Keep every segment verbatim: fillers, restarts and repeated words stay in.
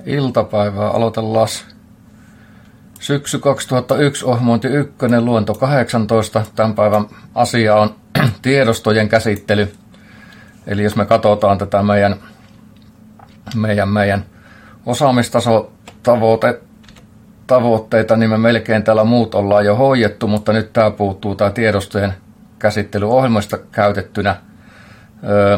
iltapäivää. Aloitellaan syksy kaksituhattayksi ohjelmointi ykkönen, luento kahdeksantoista. Tämän päivän asia on tiedostojen käsittely. Eli jos me katsotaan tätä meidän, meidän, meidän osaamistaso tavoite, tavoitteita, niin me melkein täällä muut ollaan jo hoidettu, mutta nyt tämä puuttuu tämä tiedostojen käsittely ohjelmasta käytettynä. Öö,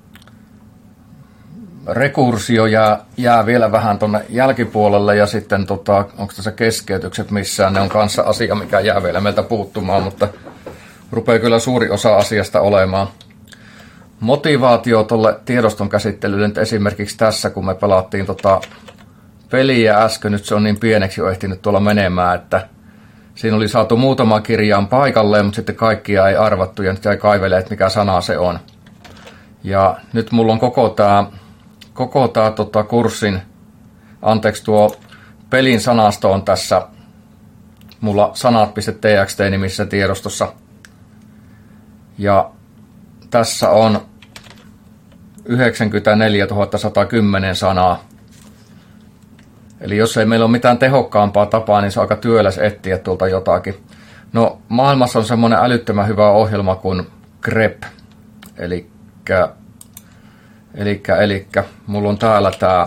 Rekursio jää, jää vielä vähän tuonne jälkipuolelle ja sitten tota, onko tässä keskeytykset missään, ne on kanssa asia, mikä jää vielä meiltä puuttumaan, mutta rupeaa kyllä suuri osa asiasta olemaan. Motivaatio tuolle tiedoston käsittelylle nyt esimerkiksi tässä, kun me pelattiin tota peliä äsken, nyt se on niin pieneksi jo ehtinyt tuolla menemään, että siinä oli saatu muutama kirjaan paikalleen, mutta sitten kaikkia ei arvattu ja nyt jäi kaivelemaan, että mikä sana se on. Ja nyt mulla on koko tämä Koko tämä tota, kurssin, anteeksi tuo pelin sanasto on tässä mulla sanat piste t x t-nimissä tiedostossa. Ja tässä on yhdeksänkymmentäneljätuhatta sata kymmenen sanaa. Eli jos ei meillä ole mitään tehokkaampaa tapaa, niin se on aika työläs etsiä tuolta jotakin. No maailmassa on semmoinen älyttömän hyvä ohjelma kuin grep, eli Elikkä, elikkä, mulla on täällä tää,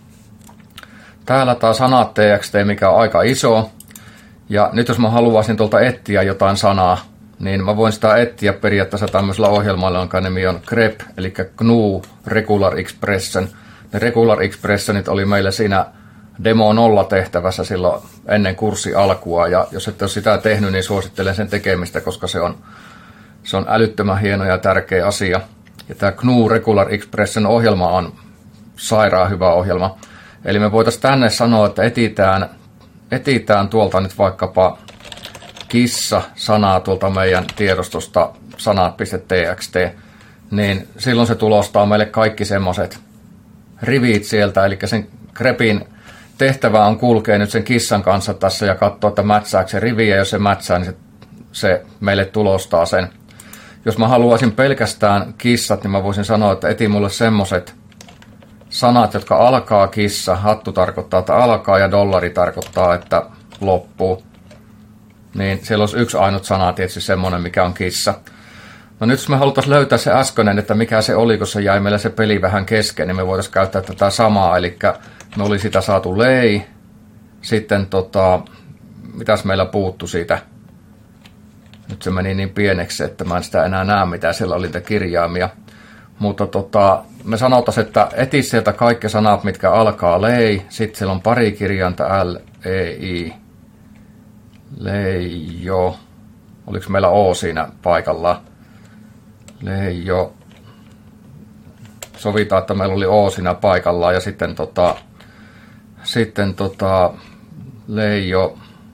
täällä tää sanat txt, mikä on aika iso. Ja nyt jos mä haluaisin tuolta etsiä jotain sanaa, niin mä voin sitä etsiä periaatteessa tämmöisellä ohjelmalla, jonka nimi on grep, eli G N U Regular Expression. Ne Regular Expressionit oli meillä siinä demo nolla tehtävässä silloin ennen kurssi alkua. Ja jos et ole sitä tehnyt, niin suosittelen sen tekemistä, koska se on, se on älyttömän hieno ja tärkeä asia. Ja tämä G N U Regular Expression ohjelma on sairaan hyvä ohjelma. Eli me voitaisiin tänne sanoa, että etitään, etitään tuolta nyt vaikkapa kissa-sanaa tuolta meidän tiedostosta sanat piste t x t. Niin silloin se tulostaa meille kaikki semmoiset rivit sieltä. Eli sen grepin tehtävä on kulkea nyt sen kissan kanssa tässä ja katsoa, että mätsääkö se rivi. Ja jos se mätsää, niin se, se meille tulostaa sen. Jos mä haluaisin pelkästään kissat, niin mä voisin sanoa, että eti mulle semmoset sanat, jotka alkaa kissa. Hattu tarkoittaa, että alkaa ja dollari tarkoittaa, että loppuu. Niin siellä olisi yksi ainut sana, tietysti semmoinen, mikä on kissa. No nyt jos me haluttaisiin löytää se äskeinen, että mikä se oli, kun se jäi meillä se peli vähän kesken, niin me voitaisiin käyttää tätä samaa. Eli me oli sitä saatu lei. Sitten tota, mitäs meillä puuttu siitä? Nyt se meni niin pieneksi, että mä en sitä enää näe, mitä siellä oli niitä kirjaimia. Mutta tota, me sanotaan, että eti sieltä kaikki sanat, mitkä alkaa lei. Sitten siellä on pari kirjainta L, E, I. Leijo. Oliko meillä O siinä paikalla? Leijo. Sovitaan, että meillä oli O siinä paikallaan. Ja sitten, tota, sitten tota, leijo.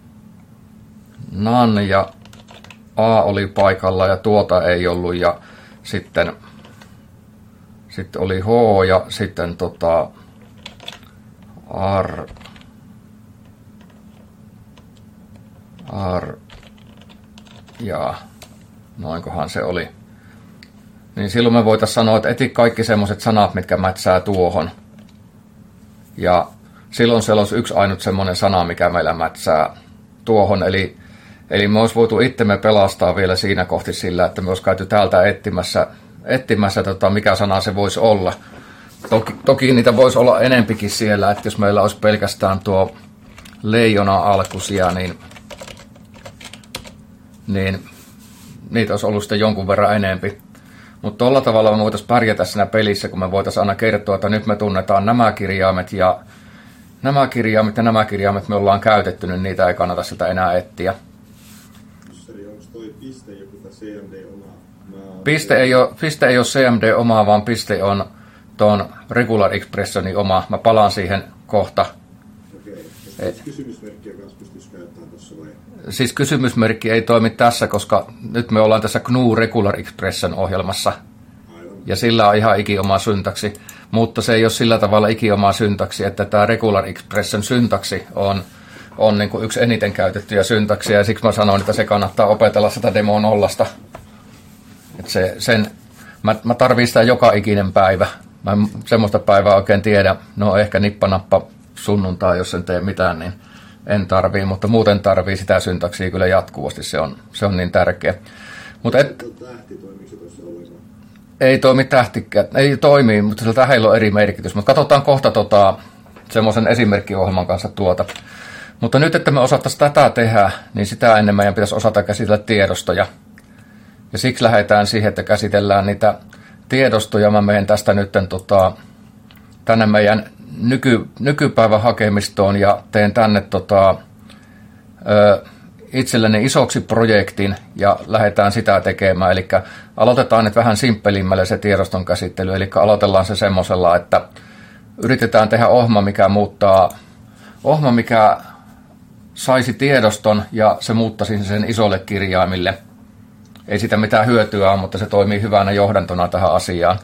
Nan ja A oli paikalla ja tuota ei ollut ja sitten, sitten oli H ja sitten tota R, R ja noinkohan se oli. Niin silloin me voitaisiin sanoa, että eti kaikki semmoiset sanat, mitkä mätsää tuohon. Ja silloin siellä olisi yksi ainut semmoinen sana, mikä meillä mätsää tuohon, eli Eli me olisi voitu itsemme pelastaa vielä siinä kohti sillä, että me olisi käyty täältä etsimässä, etsimässä tota, mikä sana se voisi olla. Toki, toki niitä voisi olla enempikin siellä, että jos meillä olisi pelkästään tuo leijona alkuisia, niin, niin niitä olisi ollut sitten jonkun verran enempi. Mutta tuolla tavalla me voitaisiin pärjätä siinä pelissä, kun me voitaisiin aina kertoa, että nyt me tunnetaan nämä kirjaimet ja nämä kirjaimet ja nämä kirjaimet me ollaan käytetty, niin niitä ei kannata sieltä enää etsiä. Piste ei ole, piste ei ole C M D omaa, vaan piste on tuon Regular Expressionin oma. Mä palaan siihen kohta. Okei. Et, kysymysmerkkiä kanssa pystyisi käyttämään tuossa vai? Siis kysymysmerkki ei toimi tässä, koska nyt me ollaan tässä G N U Regular Expression ohjelmassa. Aivan. Ja sillä on ihan ikioma syntaksi. Mutta se ei ole sillä tavalla ikioma syntaksi, että tämä Regular Expression syntaksi on, on niin kuin yksi eniten käytettyjä syntaksia. Ja siksi mä sanoin, että se kannattaa opetella sitä demo nollasta. Et se, sen, mä, mä tarvitsen sitä joka ikinen päivä. Mä en semmoista päivää oikein tiedä. No ehkä nippanappa sunnuntai, jos en tee mitään, niin en tarvii, mutta muuten tarvii sitä syntaksia kyllä jatkuvasti, se on, se on niin tärkeä. Mut et, tähti, toimiiko se tuossa ollenkaan? Ei toimi tähtikään, ei toimi, mutta sillä tähdellä on eri merkitys. Mutta katsotaan kohta tota, semmoisen esimerkkiohjelman kanssa tuota. Mutta nyt, että me osattaisiin tätä tehdä, niin sitä ennen meidän pitäisi osata käsitellä tiedostoja. Ja siksi lähdetään siihen, että käsitellään niitä tiedostoja. Mä menen tästä nyt tota, tänne meidän nyky, nykypäivän hakemistoon ja teen tänne tota, ö, itselleni isoksi projektin ja lähdetään sitä tekemään. Eli aloitetaan nyt vähän simppelimmällä se tiedoston käsittely. Eli aloitellaan se semmoisella, että yritetään tehdä ohjelma, mikä muuttaa, ohjelma, mikä saisi tiedoston ja se muuttaisi sen isolle kirjaimille. Ei sitä mitään hyötyä ole, mutta se toimii hyvänä johdantona tähän asiaan.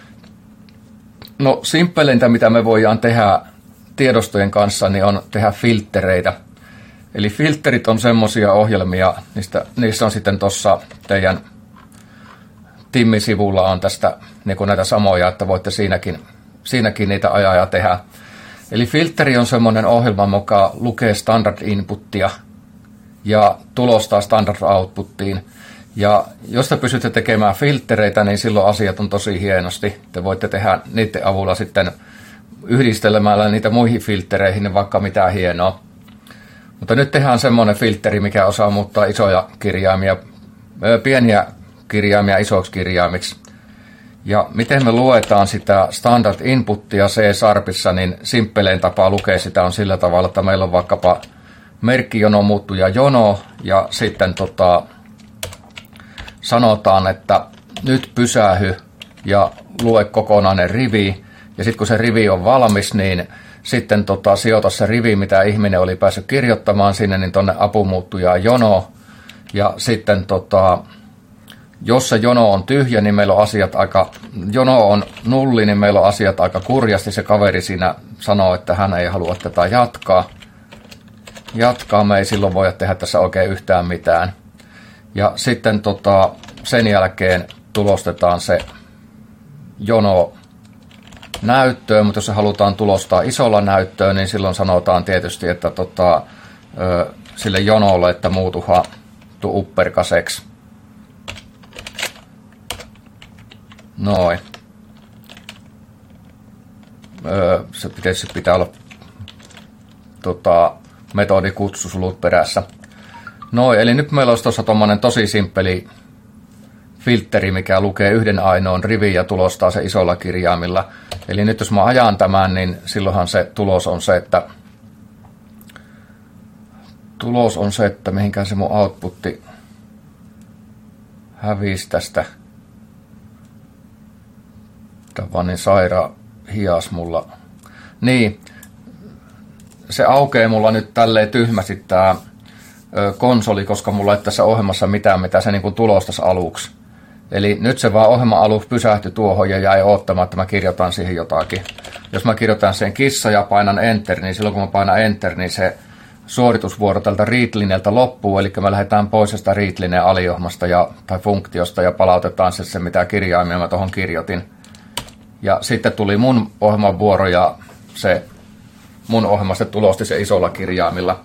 No simppelintä, mitä me voidaan tehdä tiedostojen kanssa, niin on tehdä filtreitä. Eli filterit on semmoisia ohjelmia, niistä, niissä on sitten tuossa teidän Timmi-sivulla on tästä niin kuin näitä samoja, että voitte siinäkin, siinäkin niitä ajaa ja tehdä. Eli filteri on semmoinen ohjelma, joka lukee standard inputtia ja tulostaa standard outputtiin. Ja jos te pystytte tekemään filtereitä, niin silloin asiat on tosi hienosti. Te voitte tehdä niiden avulla sitten yhdistelemällä niitä muihin filtereihin vaikka mitään hienoa. Mutta nyt tehdään semmoinen filteri, mikä osaa muuttaa isoja kirjaimia, pieniä kirjaimia isoiksi kirjaimiksi. Ja miten me luetaan sitä standard inputtia C-sharpissa, niin simppelein tapa lukea sitä on sillä tavalla, että meillä on vaikkapa merkkijono muuttuja jono ja sitten tota, sanotaan, että nyt pysähy ja lue kokonainen rivi. Ja sitten kun se rivi on valmis, niin sitten tota, sijoita se rivi, mitä ihminen oli päässyt kirjoittamaan sinne, niin tuonne apumuuttujaa jono. Ja sitten tota, jos se jono on tyhjä, niin meillä on asiat aika, jono on nulli, niin meillä on asiat aika kurjasti. Se kaveri siinä sanoo, että hän ei halua tätä jatkaa. Jatkaa, me ei silloin voida tehdä tässä oikein yhtään mitään. Ja sitten tota, sen jälkeen tulostetaan se jono näyttöön, mutta jos se halutaan tulostaa isolla näyttöön, niin silloin sanotaan tietysti, että tota, ö, sille jonolle, että muutuha tu upperkaseksi. Noin. Öö, se pitäisi pitää olla tota, metodikutsusulut perässä. Noin, eli nyt meillä olisi tuossa tommonen tosi simppeli filtteri, mikä lukee yhden ainoan rivin ja tulostaa se isolla kirjaimilla. Eli nyt jos mä ajan tämän, niin silloinhan se tulos on se, että tulos on se, että mihinkään se mun outputti hävisi tästä. Tämä on vaan niin sairaan hias mulla. Niin, se aukeaa mulla nyt tälleen tyhmästi tää konsoli, koska mulla ei tässä ohjelmassa mitään, mitä se niin kuin tulostas aluksi. Eli nyt se vaan ohjelma aluksi pysähtyi tuohon ja jäi odottamaan, että mä kirjoitan siihen jotakin. Jos mä kirjoitan sen kissa ja painan enter, niin silloin kun mä painan enter, niin se suoritusvuoro tältä readlineltä loppuu, eli me lähdetään pois sitä readlineen aliohjelmasta ja, tai funktiosta ja palautetaan se, se mitä kirjaimia mä tuohon kirjoitin. Ja sitten tuli mun ohjelman vuoro ja se mun ohjelmasta tulosti se isolla kirjaimilla.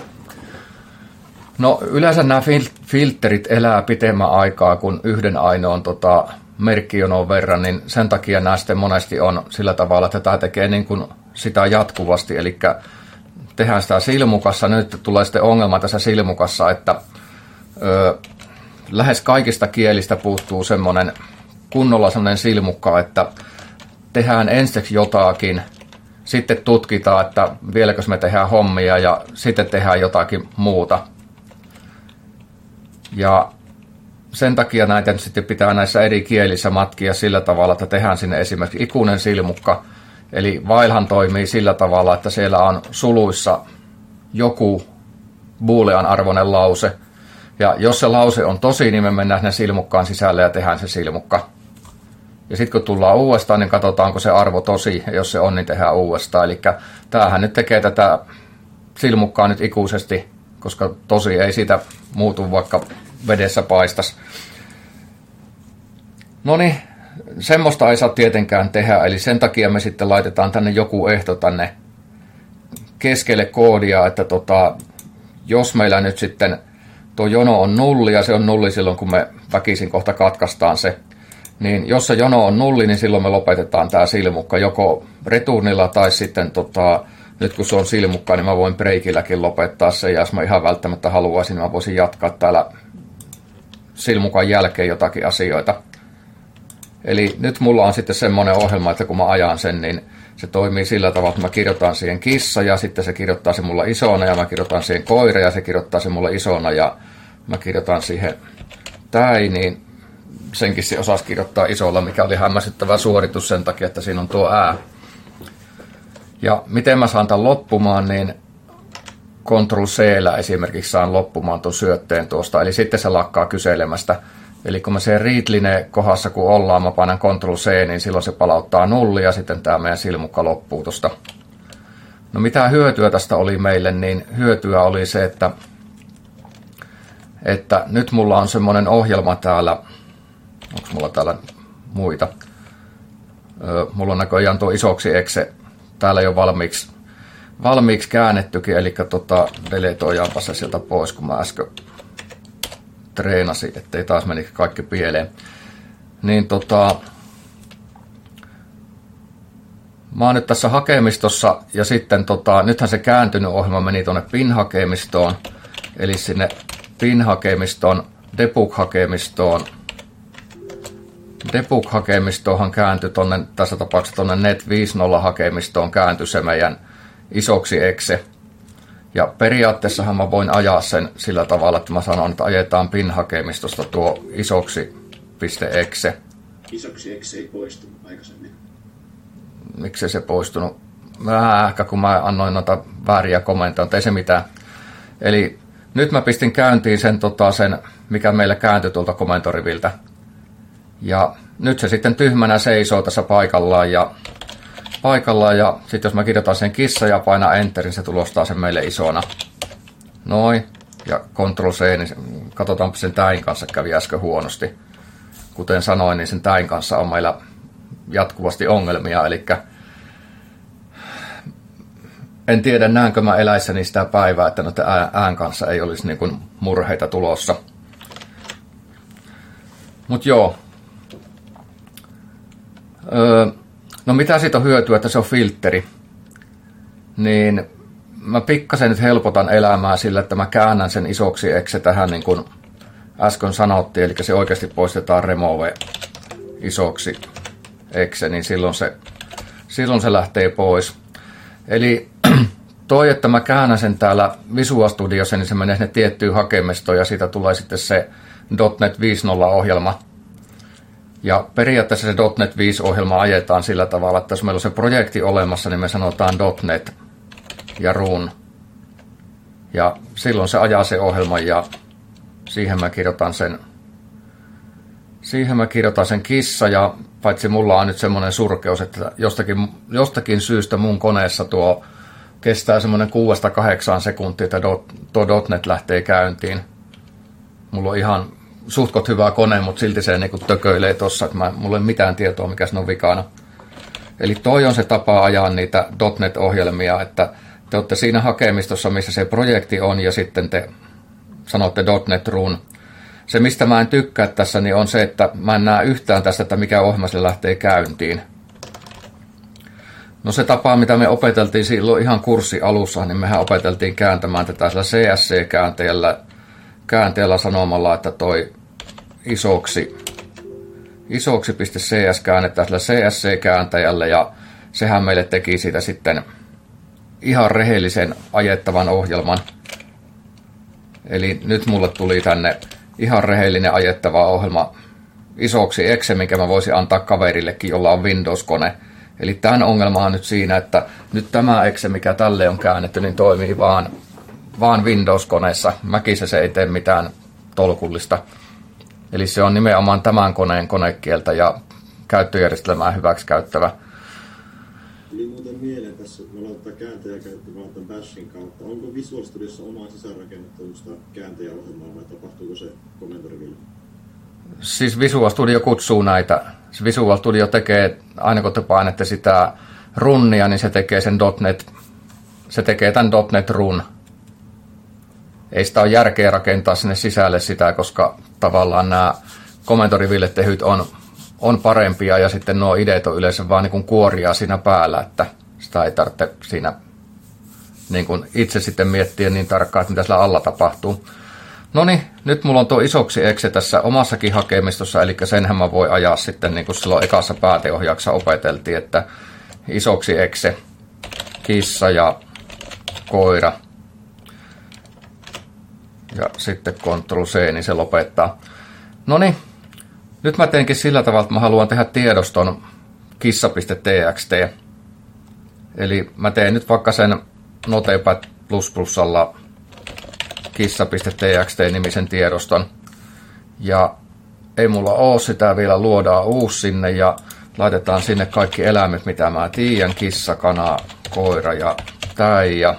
No yleensä nämä fil- filterit elää pitemmän aikaa kuin yhden ainoan tota, merkkijonon verran, niin sen takia nämä sitten monesti on sillä tavalla, että tämä tekee niin kuin sitä jatkuvasti, eli tehdään sitä silmukassa. Nyt tulee sitten ongelma tässä silmukassa, että ö, lähes kaikista kielistä puuttuu semmoinen kunnolla semmoinen silmukka, että tehdään ensiksi jotakin, sitten tutkitaan, että vieläkö me tehdään hommia ja sitten tehdään jotakin muuta. Ja sen takia näitä sitten pitää näissä eri kielissä matkia sillä tavalla, että tehdään sinne esimerkiksi ikuinen silmukka. Eli whilehan toimii sillä tavalla, että siellä on suluissa joku boolean arvoinen lause. Ja jos se lause on tosi, niin me mennään sinne silmukkaan sisälle ja tehdään se silmukka. Ja sitten kun tullaan uudestaan, niin katsotaanko se arvo tosi, ja jos se on, niin tehdään uudestaan. Eli tämähän nyt tekee tätä silmukkaa nyt ikuisesti, koska tosi ei siitä muutu, vaikka vedessä paistaisi. No niin, semmoista ei saa tietenkään tehdä, eli sen takia me sitten laitetaan tänne joku ehto tänne keskelle koodia, että tota, jos meillä nyt sitten tuo jono on nulli, ja se on nulli silloin, kun me väkisin kohta katkaistaan se, niin jos se jono on nulli, niin silloin me lopetetaan tämä silmukka joko returnilla tai sitten tota, nyt kun se on silmukka, niin mä voin breikilläkin lopettaa sen, ja jos mä ihan välttämättä haluaisin, niin mä voisin jatkaa täällä silmukan jälkeen jotakin asioita. Eli nyt mulla on sitten semmoinen ohjelma, että kun mä ajan sen, niin se toimii sillä tavalla, että mä kirjoitan siihen kissa, ja sitten se kirjoittaa se mulla isona, ja mä kirjoitan siihen koira, ja se kirjoittaa se mulla isona, ja mä kirjoitan siihen täi, niin senkin se osasi kirjoittaa isolla, mikä oli hämmästyttävä suoritus sen takia, että siinä on tuo ää. Ja miten mä saan tämän loppumaan, niin Ctrl-C:llä esimerkiksi saan loppumaan tuon syötteen tuosta, eli sitten se lakkaa kyselemästä. Eli kun mä se readline kohdassa kun ollaan, mä painan Ctrl-C, niin silloin se palauttaa nulli ja sitten tämä meidän silmukka loppuu tuosta. No mitä hyötyä tästä oli meille, niin hyötyä oli se, että, että nyt mulla on semmoinen ohjelma täällä, onko mulla täällä muita? Mulla on näköjään tuo isoksi exe täällä jo valmiiksi, valmiiksi käännettykin, eli tota, deletoijaanpa se sieltä pois, kun mä äsken treenasin, ettei taas meni kaikki pieleen. Niin tota, mä oon nyt tässä hakemistossa, ja sitten tota, nythän se kääntynyt ohjelma meni tuonne pin-hakemistoon, eli sinne pin-hakemiston, debug-hakemistoon. Debug-hakemistoonhan kääntyi tonne, tässä tapauksessa tuonne net viisikymmentä-hakemistoon kääntyi se meidän isoksi exe. Ja periaatteessahan mä voin ajaa sen sillä tavalla, että mä sanon, että ajetaan pin-hakemistosta tuo isoksi.exe. Isoksi exe ei poistunut aikaisemmin. Miksi se poistunut? Vähän ehkä kun mä annoin noita vääriä kommentteja, mutta ei se mitään. Eli nyt mä pistin käyntiin sen, tota, sen mikä meillä kääntyi tuolta komentoriviltä. Ja nyt se sitten tyhmänä seisoo tässä paikallaan ja paikallaan ja sitten jos mä kirjoitan sen kissa ja painaa enterin, se tulostaa sen meille isona. Noin. Ja Ctrl-C, niin katsotaanpa sen täin kanssa kävi äsken huonosti. Kuten sanoin, niin sen täin kanssa on meillä jatkuvasti ongelmia, eli en tiedä näenkö mä eläissäni sitä päivää, että noiden ään kanssa ei olisi niin kuin murheita tulossa. Mut joo. Öö, no mitä siitä on hyötyä, että se on filtteri, niin mä pikkasen nyt helpotan elämää sillä, että mä käännän sen isoksi exe tähän niin kuin äsken sanottiin, eli se oikeasti poistetaan remove isoksi exe, niin silloin se, silloin se lähtee pois. Eli toi, että mä käännän sen täällä Visual Studiossa, niin se menee sinne tiettyyn hakemistoon ja siitä tulee sitten se .NET viisikymmentä-ohjelma. Ja periaatteessa se .NET viisi-ohjelma ajetaan sillä tavalla, että jos meillä on se projekti olemassa, niin me sanotaan .NET ja run. Ja silloin se ajaa se ohjelma ja siihen mä kirjoitan sen, siihen mä kirjoitan sen kissa ja paitsi mulla on nyt semmoinen surkeus, että jostakin, jostakin syystä mun koneessa tuo kestää semmoinen kuudesta kahdeksaan sekuntia, että tuo .NET lähtee käyntiin. Mulla on ihan suhtkot hyvä kone, mutta silti se niinku tököilee tossa, että mä, mulla ei ole mitään tietoa, mikä siinä on vikana. Eli toi on se tapa ajaa niitä .NET-ohjelmia, että te olette siinä hakemistossa, missä se projekti on, ja sitten te sanotte .NET run. Se, mistä mä en tykkää tässä, niin on se, että mä en näe yhtään tästä, että mikä ohjelma se lähtee käyntiin. No se tapa, mitä me opeteltiin silloin ihan kurssi alussa, niin mehän opeteltiin kääntämään tätä sillä C S C-käänteellä käänteellä sanomalla, että toi isoksi, isoksi.cs käännetään sillä C S C-kääntäjällä, ja sehän meille teki siitä sitten ihan rehellisen ajettavan ohjelman. Eli nyt mulle tuli tänne ihan rehellinen ajettava ohjelma isoksi exe, minkä mä voisin antaa kaverillekin, jolla on Windows-kone. Eli tämän ongelma on nyt siinä, että nyt tämä exe, mikä tälle on käännetty, niin toimii vaan, vaan Windows-koneessa. Macissä se ei tee mitään tolkullista. Eli se on nimenomaan tämän koneen konekieltä ja käyttöjärjestelmää hyväksi käyttävä. Eli muuten mieleen tässä, me ollaan tätä kääntäjää käyttämään tämän Bashin kautta. Onko Visual Studiossa omaa sisäänrakennettuista kääntäjäohjelmaa vai tapahtuuko se komentoriville? Siis Visual Studio kutsuu näitä. Visual Studio tekee, aina kun te painette sitä runnia, niin se tekee sen .NET se tekee tämän .dot net run. Ei sitä ole järkeä rakentaa sinne sisälle sitä, koska tavallaan nämä komentoriville tehyt on, on parempia ja sitten nuo ideat on yleensä vaan niin kuin kuoria siinä päällä, että sitä ei tarvitse siinä niin kuin itse sitten miettiä niin tarkkaan, että mitä sillä alla tapahtuu. No niin, nyt mulla on tuo isoksi exe tässä omassakin hakemistossa, eli senhän mä voin ajaa sitten, niin kuin silloin ekassa pääteohjauksessa opeteltiin, että isoksi exe, kissa ja koira. Ja sitten Ctrl C, niin se lopettaa. No niin, nyt mä teenkin sillä tavalla, että mä haluan tehdä tiedoston kissa.txt. Eli mä teen nyt vaikka sen Notepad plus plusalla kissa.txt-nimisen tiedoston. Ja ei mulla ole sitä vielä, luodaan uusi sinne ja laitetaan sinne kaikki eläimet, mitä mä tiedän. Kissa, kana, koira ja täi ja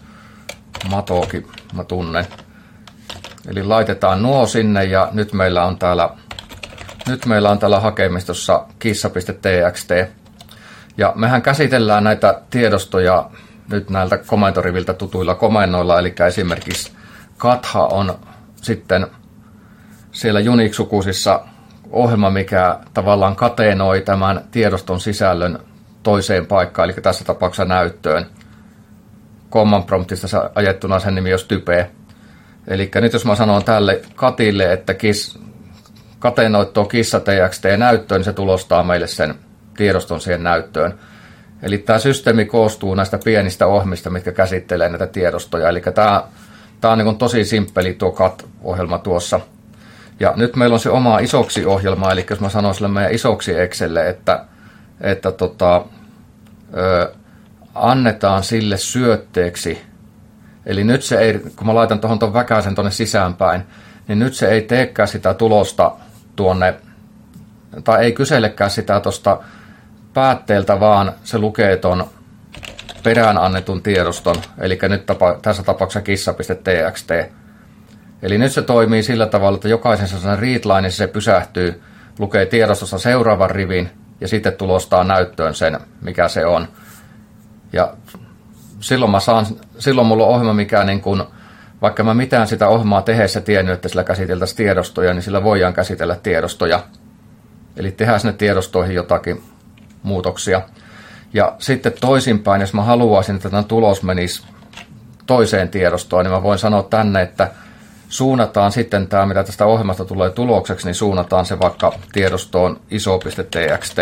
matokin mä tunnen. Eli laitetaan nuo sinne ja nyt meillä on täällä, nyt meillä on täällä hakemistossa kissa.txt. Ja mehän käsitellään näitä tiedostoja nyt näiltä komentoriviltä tutuilla komennoilla, eli esimerkiksi katha on sitten siellä Unix-sukuisissa ohjelma, mikä tavallaan kateenoi tämän tiedoston sisällön toiseen paikkaan, eli tässä tapauksessa näyttöön. Command promptista ajettuna sen nimi olisi type. Eli nyt jos mä sanon tälle katille, että kis, kateenoi tuo kissa.txt-näyttöön, niin se tulostaa meille sen tiedoston siihen näyttöön. Eli tämä systeemi koostuu näistä pienistä ohjelmista, mitkä käsittelee näitä tiedostoja. Eli tämä, tämä on niin tosi simppeli tuo cat-ohjelma tuossa. Ja nyt meillä on se oma isoksi ohjelma, eli jos mä sanon sille meidän isoksi Excelle, että, että tota, ö, annetaan sille syötteeksi. Eli nyt se ei, kun mä laitan tuohon tuon väkäisen tuonne sisäänpäin, niin nyt se ei teekään sitä tulosta tuonne, tai ei kyselekään sitä tuosta päätteeltä, vaan se lukee tuon perään annetun tiedoston, eli nyt tapa, tässä tapauksessa kissa.txt. Eli nyt se toimii sillä tavalla, että jokaisen sellaisen readline se pysähtyy, lukee tiedostossa seuraavan rivin ja sitten tulostaa näyttöön sen, mikä se on. Ja silloin, mä saan, silloin mulla on ohjelma, mikä niin kun, vaikka mä mitään sitä ohjelmaa tehdessä tiennyt, että sillä käsiteltäisiin tiedostoja, niin sillä voidaan käsitellä tiedostoja. Eli tehdään sinne tiedostoihin jotakin muutoksia. Ja sitten toisinpäin, jos mä haluaisin, että tämä tulos menisi toiseen tiedostoon, niin mä voin sanoa tänne, että suunnataan sitten tämä, mitä tästä ohjelmasta tulee tulokseksi, niin suunnataan se vaikka tiedostoon iso.txt.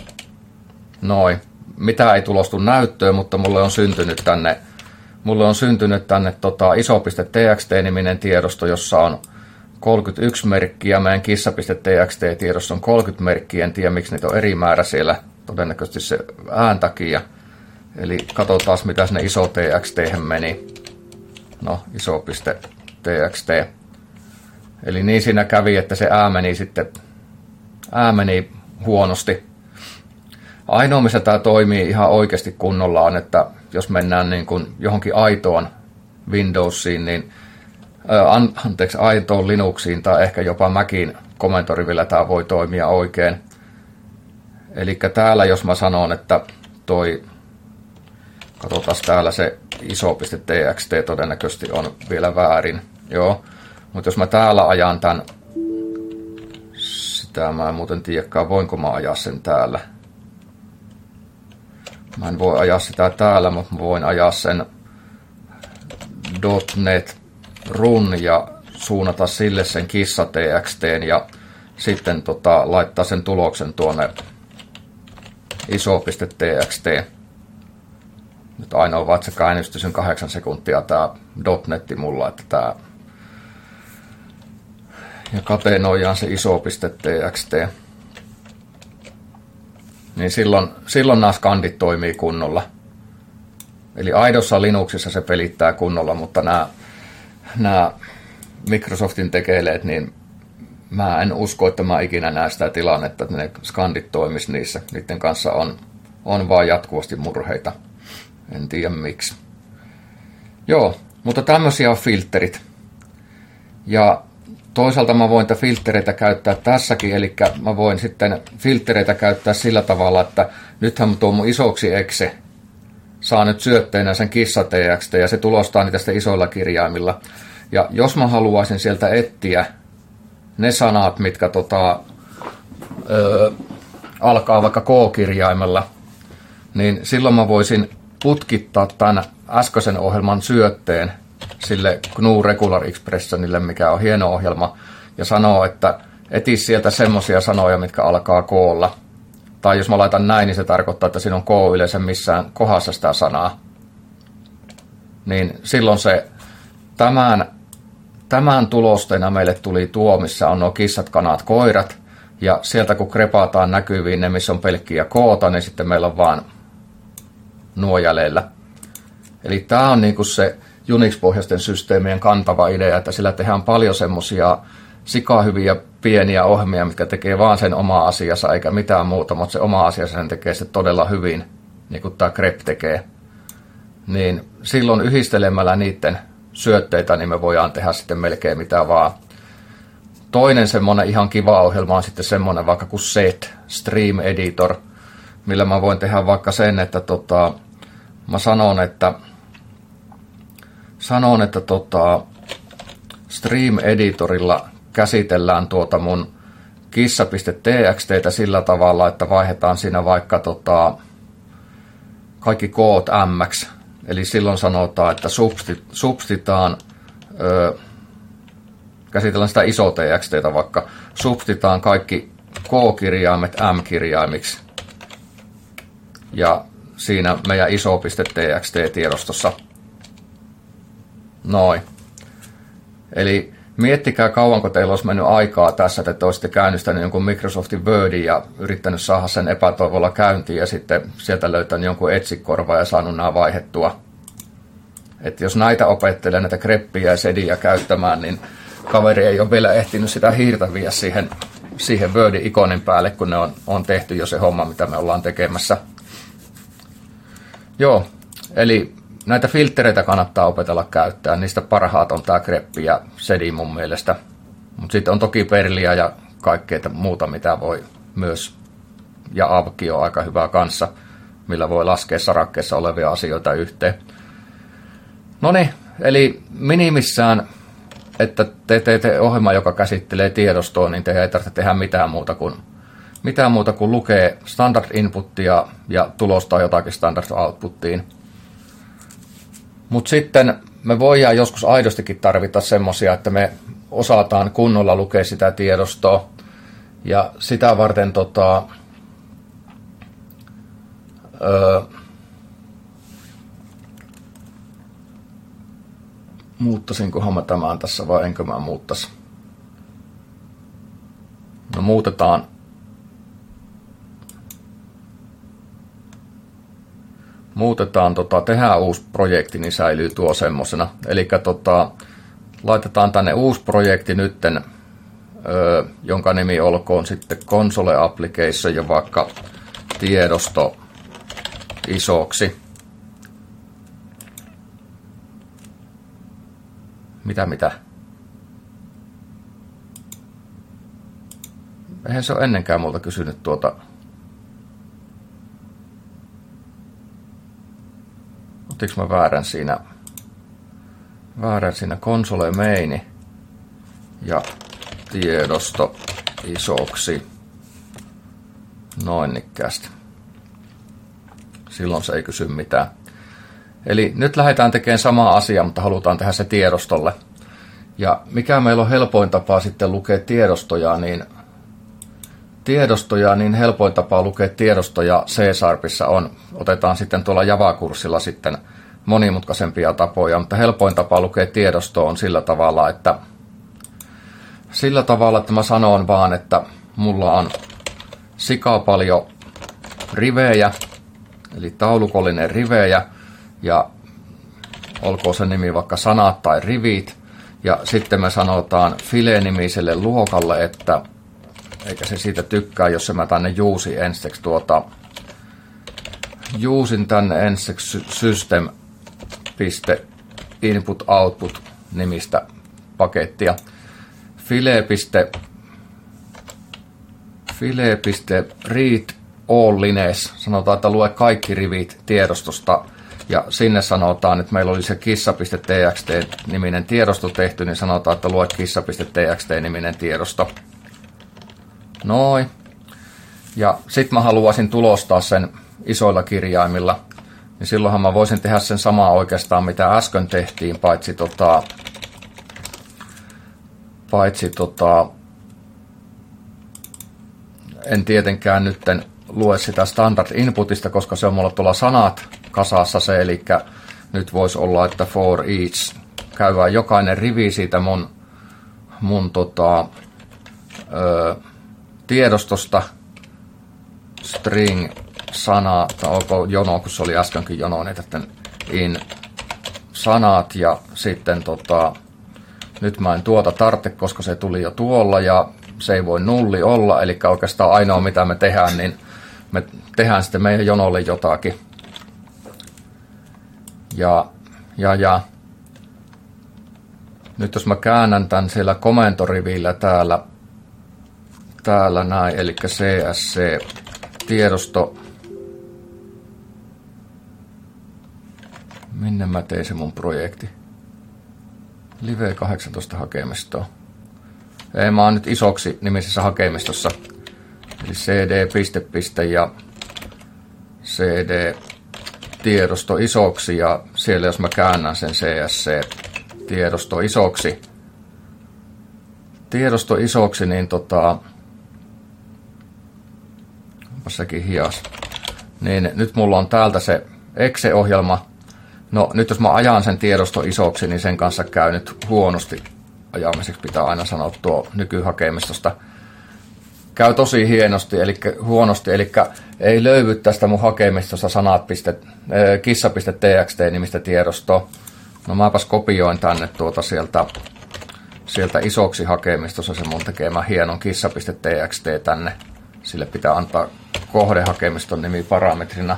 Noin. Mitä ei tulostu näyttöön, mutta mulle on syntynyt tänne, mulle on syntynyt tänne tota iso.txt-niminen tiedosto, jossa on kolmekymmentäyksi merkkiä. Meidän kissa.txt-tiedossa on kolmekymmentä merkkiä. En tiedä, miksi niitä on eri määrä siellä. Todennäköisesti se ään takia. Eli katsotaan, mitä sinne iso.txt meni. No, iso.txt. Eli niin siinä kävi, että se ää meni sitten ää meni huonosti. Ainoa, missä tämä toimii ihan oikeasti kunnolla on, että jos mennään niin kuin johonkin aitoon Windowsiin, niin ää, anteeksi, aitoon Linuxiin tai ehkä jopa Macin komentorivillä tämä voi toimia oikein. Eli täällä jos mä sanon, että toi, katsotaan täällä se iso.txt todennäköisesti on vielä väärin. Joo, mutta jos mä täällä ajan tämän, sitä mä en muuten tiedäkään, voinko mä ajaa sen täällä. Mä en voi ajaa sitä täällä, mutta mä voin ajaa sen .net run ja suunnata sille sen kissa.txt:n ja sitten tota, laittaa sen tuloksen tuonne iso.txt. Nyt ainoa vaan, että se käynnistyy sen kahdeksan sekuntia tää .netti mulla, että tää ja kateenoidaan se iso.txt. Niin silloin, silloin nämä skandit toimii kunnolla. Eli aidossa Linuxissa se pelittää kunnolla, mutta nämä, nämä Microsoftin tekeleet, niin mä en usko, että mä ikinä näe sitä tilannetta, että ne skandit toimisi niissä. Niiden kanssa on, on vaan jatkuvasti murheita. En tiedä miksi. Joo, mutta tämmöisiä on filterit. Ja toisaalta mä voin tätä filtereitä käyttää tässäkin, eli mä voin sitten filtereitä käyttää sillä tavalla, että nythän tuo mun isoksi exe, saa nyt syötteenä sen kissa.txt ja se tulostaa niitä sitten isoilla kirjaimilla. Ja jos mä haluaisin sieltä etsiä ne sanat, mitkä tota, ö, alkaa vaikka K-kirjaimella, niin silloin mä voisin putkittaa tämän äskeisen ohjelman syötteen sille G N U Regular Expressionille, mikä on hieno ohjelma, ja sanoa, että eti sieltä semmoisia sanoja, mitkä alkaa K:lla. Tai jos mä laitan näin, niin se tarkoittaa, että siinä on K yleensä missään kohdassa sitä sanaa. Niin silloin se tämän, tämän tulosteena meille tuli tuo, missä on nuo kissat, kanat, koirat. Ja sieltä kun krepataan näkyviin ne, missä on pelkkiä koota, niin sitten meillä on vaan nuo jäljellä. Eli tämä on niinku se Unix-pohjaisten systeemien kantava idea, että sillä tehdään paljon semmoisia sikahyviä pieniä ohjelmia, mitkä tekee vaan sen oma asiansa eikä mitään muuta, mutta se oma asiansa sen tekee se todella hyvin, niin kuin tämä grep tekee. Niin silloin yhdistelemällä niiden syötteitä, niin me voidaan tehdä sitten melkein mitä vaan. Toinen semmoinen ihan kiva ohjelma on sitten semmoinen vaikka kuin Set, Stream Editor, millä mä voin tehdä vaikka sen, että tota, mä sanon, että sanon, että tota, Stream Editorilla käsitellään tuota mun kissa.txttä sillä tavalla, että vaihdetaan siinä vaikka tota, kaikki koot mx. Eli silloin sanotaan, että substitaan, ö, käsitellään sitä iso txttä vaikka, substitaan kaikki k-kirjaimet m-kirjaimiksi. Ja siinä meidän iso.txt-tiedostossa. Noin. Eli miettikää kauanko teillä olisi mennyt aikaa tässä, että te olisitte käynnistänyt jonkun Microsoftin Wordin ja yrittänyt saada sen epätoivolla käyntiin ja sitten sieltä löytänyt jonkun etsikorva ja saanut nämä vaihdettua. Että jos näitä opettelee, näitä greppiä ja sediä käyttämään, niin kaveri ei ole vielä ehtinyt sitä hiirtä viedä siihen, siihen Wordin ikonin päälle, kun ne on, on tehty jo se homma, mitä me ollaan tekemässä. Joo, eli näitä filtreitä kannattaa opetella käyttää. Niistä parhaat on tämä greppi ja sedi mun mielestä. Mutta sitten on toki perliä ja kaikkea muuta, mitä voi myös. Ja avki on aika hyvä kanssa, millä voi laskea sarakkeessa olevia asioita yhteen. Noniin, eli minimissään, että te teette ohjelma, joka käsittelee tiedostoa, niin te ei tarvitse tehdä mitään muuta kuin, mitään muuta kuin lukee standard inputtia ja tulostaa jotakin standard outputtiin. Mutta sitten me voidaan joskus aidostikin tarvita semmoisia, että me osataan kunnolla lukea sitä tiedostoa. Ja sitä varten tota, öö, muuttasinkohan mä tämän tässä vai enkö mä muuttaisi? No muutetaan. Muutetaan, tota, tehdään uusi projekti, niin säilyy tuo semmosena. Eli tota, laitetaan tänne uusi projekti nytten, ö, jonka nimi olkoon sitten Console Application ja vaikka tiedosto isoksi. Mitä mitä? Eihän se ole ennenkään multa kysynyt tuota. Otinko mä väärän siinä, väärän siinä console main ja tiedosto isoksi. Noin nikkäästi. Silloin se ei kysy mitään. Eli nyt lähdetään tekemään samaa asiaa, mutta halutaan tehdä se tiedostolle. Ja mikä meillä on helpoin tapa sitten lukea tiedostoja, niin tiedostoja, niin helpoin tapa lukea tiedostoja C-Sharpissa on. Otetaan sitten tuolla Java-kurssilla sitten monimutkaisempia tapoja, mutta helpoin tapa lukea tiedostoa on sillä tavalla, että sillä tavalla, että mä sanon vaan, että mulla on sikaa paljon rivejä, eli taulukollinen rivejä, ja olkoon se nimi vaikka sanat tai rivit, ja sitten me sanotaan file-nimiselle luokalle, että eikä se siitä tykkää, jos mä tänne juusin ensiksi tuota, juusin tänne ensiksi system.input-output nimistä pakettia. File. File.read all lines, sanotaan, että lue kaikki rivit tiedostosta, ja sinne sanotaan, että meillä oli se kissa.txt-niminen tiedosto tehty, niin sanotaan, että lue kissa.txt-niminen tiedosto. Noin. Ja sitten mä haluaisin tulostaa sen isoilla kirjaimilla, niin silloinhan mä voisin tehdä sen samaa oikeastaan, mitä äsken tehtiin, paitsi tota, paitsi tota, en tietenkään nytten lue sitä standard inputista, koska se on mulla tuolla sanat kasassa se, eli nyt voisi olla, että for each käydään jokainen rivi siitä mun, mun tota, ö, tiedostosta, string, sana, tai onko jono, kun se oli äskenkin jono, niin että in sanat, ja sitten tota, nyt mä en tuota tarvitse, koska se tuli jo tuolla, ja se ei voi nulli olla, eli oikeastaan ainoa mitä me tehdään, niin me tehdään sitten meidän jonolle jotakin. Ja, ja, ja nyt jos mä käännän tämän siellä komentorivillä täällä, täällä näin, eli csc-tiedosto, minne mä tein se mun projekti? Live kahdeksantoista hakemistoa. Ei, mä oon nyt isoksi nimisessä hakemistossa. Eli cd piste piste ja cd tiedosto isoksi, ja siellä jos mä käännän sen csc-tiedosto isoksi, tiedosto isoksi, niin tota, onpa sekin hias, niin nyt mulla on täältä se exe-ohjelma. No nyt jos mä ajan sen tiedosto isoksi, niin sen kanssa käy nyt huonosti. Ajamiseksi pitää aina sanoa tuo nykyhakemistosta. Käy tosi hienosti, eli huonosti, eli ei löydy tästä mun hakemistosta sanat kissa.txt-nimistä tiedostoa. No mäpäs kopioin tänne tuota sieltä, sieltä isoksi hakemistossa se mun tekemä hienon kissa.txt tänne. Sille pitää antaa kohdehakemiston nimi parametrina.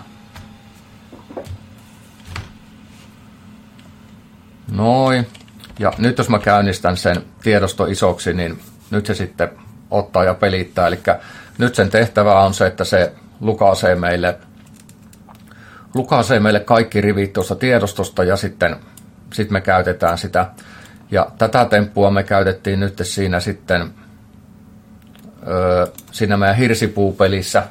Noin. Ja nyt jos mä käynnistän sen tiedosto isoksi, niin nyt se sitten ottaa ja pelittää. Eli nyt sen tehtävä on se, että se lukaisee meille, lukaisee meille kaikki rivit tuosta tiedostosta, ja sitten sit me käytetään sitä. Ja tätä temppua me käytettiin nyt siinä sitten öö, siinä meidän hirsipuupelissä.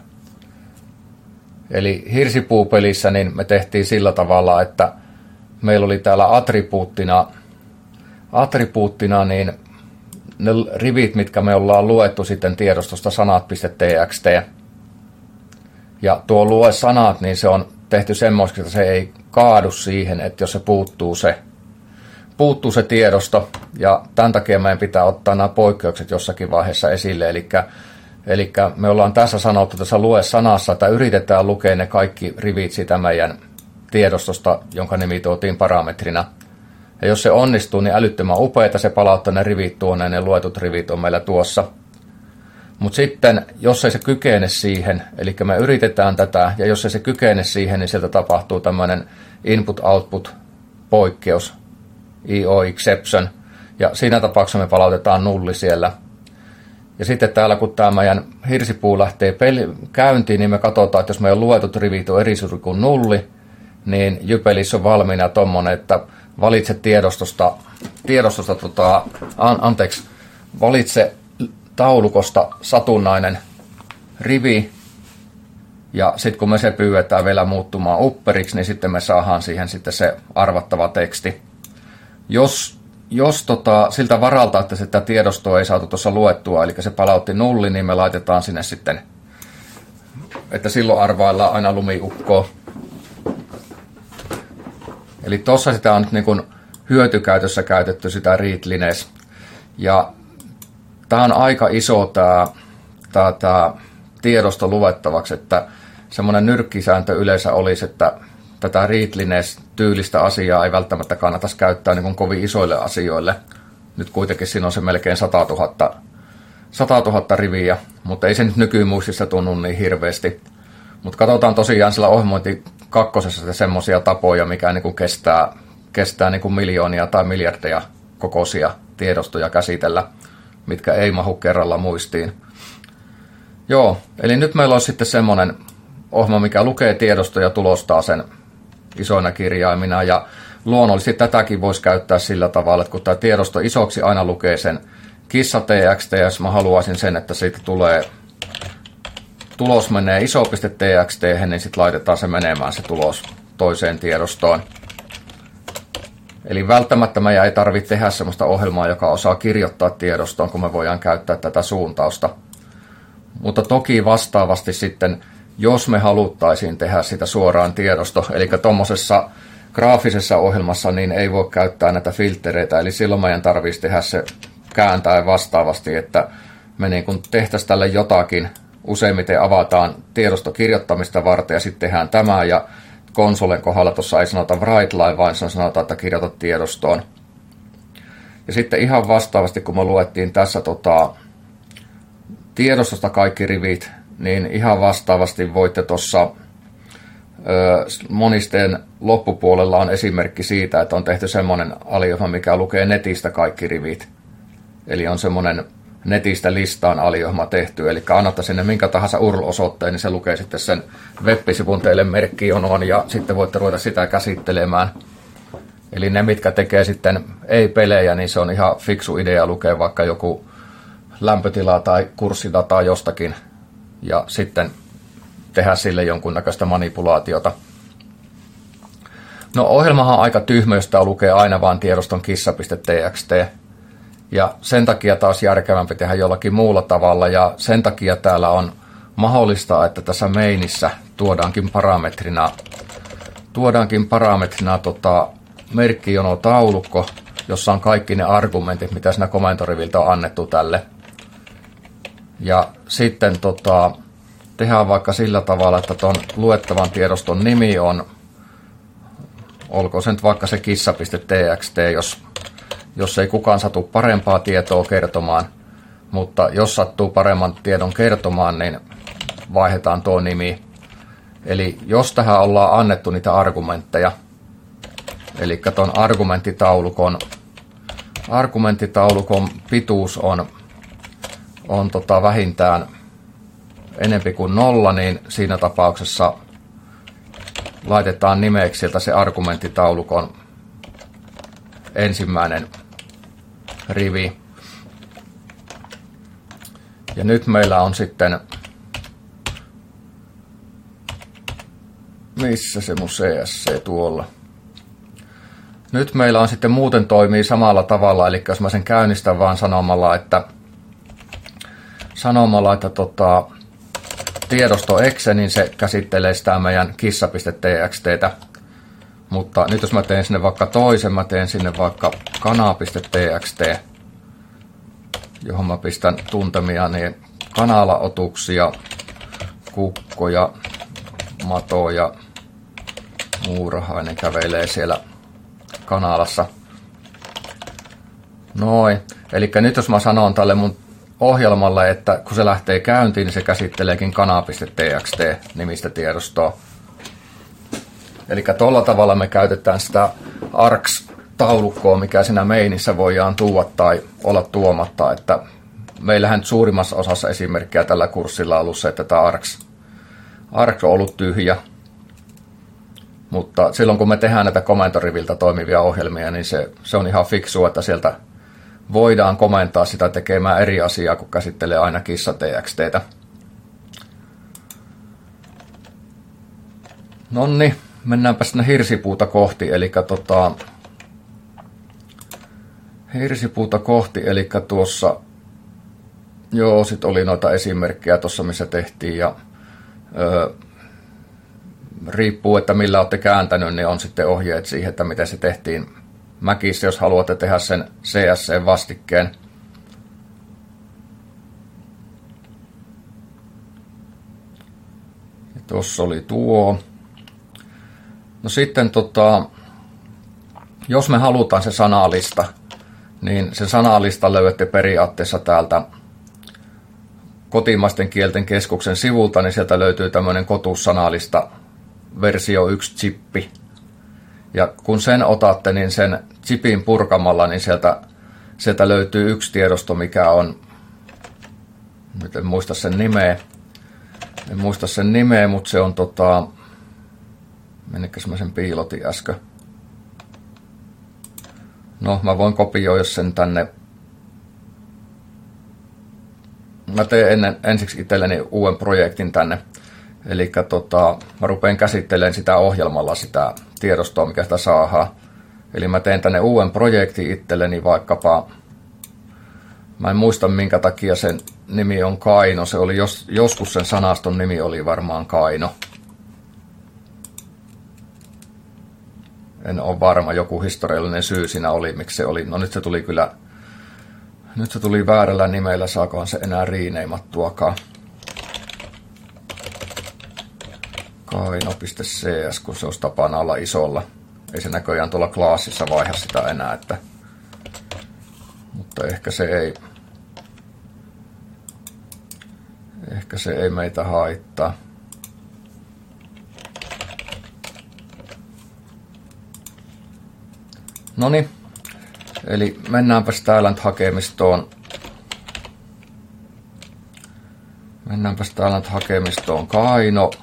Eli hirsipuupelissä niin me tehtiin sillä tavalla, että meillä oli täällä attribuuttina, attribuuttina niin ne rivit, mitkä me ollaan luettu sitten tiedostosta sanat.txt. Ja tuo lue sanat, niin se on tehty semmoiseksi, että se ei kaadu siihen, että jos se puuttuu se, puuttuu se tiedosto. Ja tämän takia meidän pitää ottaa nämä poikkeukset jossakin vaiheessa esille. Eli, eli me ollaan tässä sanottu tässä lue sanassa, että yritetään lukea ne kaikki rivit siitä meidän tiedostosta, jonka nimi tuotiin parametrina. Ja jos se onnistuu, niin älyttömän upeita, se palauttaa ne rivit tuonne, ne luetut rivit on meillä tuossa. Mutta sitten, jos ei se kykene siihen, eli me yritetään tätä, ja jos ei se kykene siihen, niin sieltä tapahtuu tämmöinen input-output-poikkeus, I O exception, ja siinä tapauksessa me palautetaan nulli siellä. Ja sitten täällä, kun tämä meidän hirsipuu lähtee peli- käyntiin, niin me katsotaan, että jos meidän luetut rivit on eri suuri kuin nulli, niin Jypelissä on valmiina tommonen, että valitse tiedostosta, tiedostosta tota, an, anteeksi, valitse taulukosta satunnainen rivi, ja sitten kun me se pyydetään vielä muuttumaan upperiksi, niin sitten me saadaan siihen sitten se arvattava teksti. Jos, jos tota, siltä varalta, että sitä tiedostoa ei saatu tuossa luettua, eli se palautti nulli, niin me laitetaan sinne sitten, että silloin arvaillaan aina lumiukkoa. Eli tuossa sitä on nyt niin kuin hyötykäytössä käytetty sitä readliness. Ja tämä on aika iso tämä, tämä, tämä tiedosto luettavaksi, että semmoinen nyrkkisääntö yleensä olisi, että tätä readliness-tyylistä asiaa ei välttämättä kannattaisi käyttää niin kuin kovin isoille asioille. Nyt kuitenkin siinä on se melkein sata tuhatta riviä, mutta ei se nyt nykymuistissa tunnu niin hirveästi. Mutta katsotaan tosiaan sillä ohjelmointi kakkosessa semmoisia tapoja, mikä niin kuin kestää, kestää niin kuin miljoonia tai miljardeja kokoisia tiedostoja käsitellä, mitkä ei mahu kerralla muistiin. Joo, eli nyt meillä on sitten semmoinen ohjelma, mikä lukee tiedostoja ja tulostaa sen isoina kirjaimina. Ja luonnollisesti tätäkin voisi käyttää sillä tavalla, että kun tämä tiedosto isoksi aina lukee sen kissa T X T, ja jos mä haluaisin sen, että siitä tulee, tulos menee iso.txt, niin sitten laitetaan se menemään se tulos toiseen tiedostoon. Eli välttämättä meidän ei tarvitse tehdä sellaista ohjelmaa, joka osaa kirjoittaa tiedostoon, kun me voidaan käyttää tätä suuntausta. Mutta toki vastaavasti sitten, jos me haluttaisiin tehdä sitä suoraan tiedosto, eli tuommoisessa graafisessa ohjelmassa, niin ei voi käyttää näitä filtreitä, eli silloin meidän tarvitsisi tehdä se kääntää vastaavasti, että me niin kun tehtäisiin tälle jotakin, useimmiten avataan tiedostokirjoittamista varten ja sitten tehdään tämä, ja konsolen kohdalla tuossa ei sanota write line, vaan sanotaan, että kirjoita tiedostoon. Ja sitten ihan vastaavasti, kun me luettiin tässä tota, tiedostosta kaikki rivit, niin ihan vastaavasti voitte tuossa monisteen loppupuolella on esimerkki siitä, että on tehty semmoinen aliohjelma, mikä lukee netistä kaikki rivit. Eli on semmoinen netistä listaan aliohjelma tehty, eli annatte sinne minkä tahansa U R L-osoitteen, niin se lukee sitten sen web-sivun teille merkkijonoon, ja sitten voitte ruveta sitä käsittelemään. Eli ne, mitkä tekee sitten ei-pelejä, niin se on ihan fiksu idea lukea vaikka joku lämpötila tai kurssidataa jostakin, ja sitten tehdä sille jonkunnäköistä manipulaatiota. No ohjelmahan on aika tyhmä, jos tämä lukee aina vaan tiedoston kissa.txt. Ja sen takia taas järkevämpi tehdä jollakin muulla tavalla, ja sen takia täällä on mahdollista, että tässä mainissä tuodaankin parametrina, tuodaankin parametrina tota, merkkijonotaulukko, jossa on kaikki ne argumentit, mitä siinä komentoriviltä on annettu tälle. Ja sitten tota, tehdään vaikka sillä tavalla, että tuon luettavan tiedoston nimi on, olkoon se nyt vaikka se kissa.txt, jos, jos ei kukaan satu parempaa tietoa kertomaan, mutta jos sattuu paremman tiedon kertomaan, niin vaihdetaan tuo nimi. Eli jos tähän ollaan annettu niitä argumentteja, eli tuon argumenttitaulukon, argumenttitaulukon pituus on, on tota vähintään enempi kuin nolla, niin siinä tapauksessa laitetaan nimeksi sieltä se argumenttitaulukon ensimmäinen rivi. Ja nyt meillä on sitten, missä se mun C S C tuolla? Nyt meillä on sitten muuten toimii samalla tavalla, eli jos mä sen käynnistän vaan sanomalla, että sanomalla, että tota, tiedosto exe, niin se käsittelee sitä meidän kissa.txttä. Mutta nyt jos mä teen sinne vaikka toisen, mä teen sinne vaikka kana.txt, johon mä pistän tuntemia niin kanalaotuksia, kukkoja, matoja, muurahainen kävelee siellä kanalassa. Noin. Eli nyt jos mä sanon tälle mun ohjelmalle, että kun se lähtee käyntiin, niin se käsitteleekin kana.txt nimistä tiedostoa. Eli tuolla tavalla me käytetään sitä args-taulukkoa, mikä siinä mainissä voidaan tuoda tai olla tuomatta. Että meillähän suurimmassa osassa esimerkkiä tällä kurssilla on ollut se, että tämä args, args on ollut tyhjä. Mutta silloin kun me tehdään näitä komentoriviltä toimivia ohjelmia, niin se, se on ihan fiksua, että sieltä voidaan komentaa sitä tekemään eri asiaa, kun käsittelee aina kissa.txttä. Nonni, mennäänpä sinne hirsipuuta kohti, eli tota, hirsipuuta kohti, eli tuossa, joo, sit oli noita esimerkkejä tuossa, missä tehtiin, ja ö, riippuu, että millä olette kääntänyt, niin on sitten ohjeet siihen, että miten se tehtiin Macissa, jos haluatte tehdä sen C S C-vastikkeen. Tuossa oli tuo. No sitten, tota, jos me halutaan se sanalista, niin se sanalista löydätte periaatteessa täältä kotimaisten kielten keskuksen sivulta, niin sieltä löytyy tämmöinen kotussanalista versio yksi chippi. Ja kun sen otatte, niin sen chipin purkamalla, niin sieltä, sieltä löytyy yksi tiedosto, mikä on, nyt en muista sen nimeä, en muista sen nimeä, mutta se on tota, Menikös mä sen piilotin äsken? No, mä voin kopioida sen tänne. Mä teen ennen, ensiksi itselleni uuden projektin tänne. Eli tota, mä rupean käsittelemään sitä ohjelmalla sitä tiedostoa, mikä sitä saadaan. Eli mä teen tänne uuden projektin itselleni vaikkapa. Mä en muista minkä takia sen nimi on Kaino. Se oli jos, joskus sen sanaston nimi oli varmaan Kaino. En ole varma, joku historiallinen syy siinä oli, miksi se oli. No nyt se tuli kyllä, nyt se tuli väärällä nimellä, saakohan se enää riineimattuakaan. Kaino.cs, kun se olisi tapana olla isolla. Ei se näköjään tuolla klassissa vaiha sitä enää, että, mutta ehkä se ei, ehkä se ei meitä haittaa. Noniin, eli mennäänpäs täällä nyt hakemistoon. Mennäänpäs täällä nyt hakemistoon Kaino.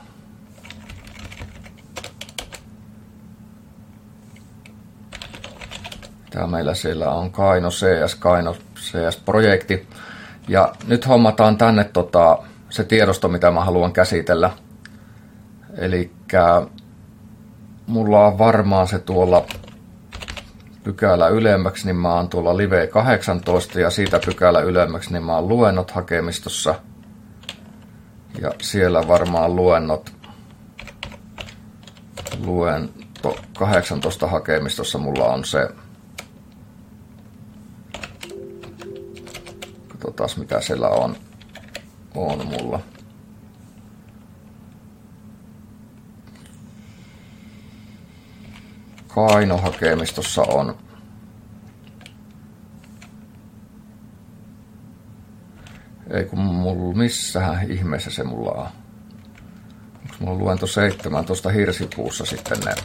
Tää meillä siellä on Kaino C S, Kaino C S-projekti. Ja nyt hommataan tänne tota, se tiedosto, mitä mä haluan käsitellä. Elikkä mulla on varmaan se tuolla pykälä ylemmäksi, niin mä oon tuolla Live kahdeksantoista ja siitä pykälä ylemmäksi, niin mä oon luennot hakemistossa. Ja siellä varmaan luennot, luento kahdeksantoista hakemistossa mulla on se. Katsotaan mitä siellä on, on mulla. Kaino-hakemistossa on ei kun mulla missähän ihmeessä se mulla on. Onko mulla luento seitsemäntoista hirsipuussa sitten ne?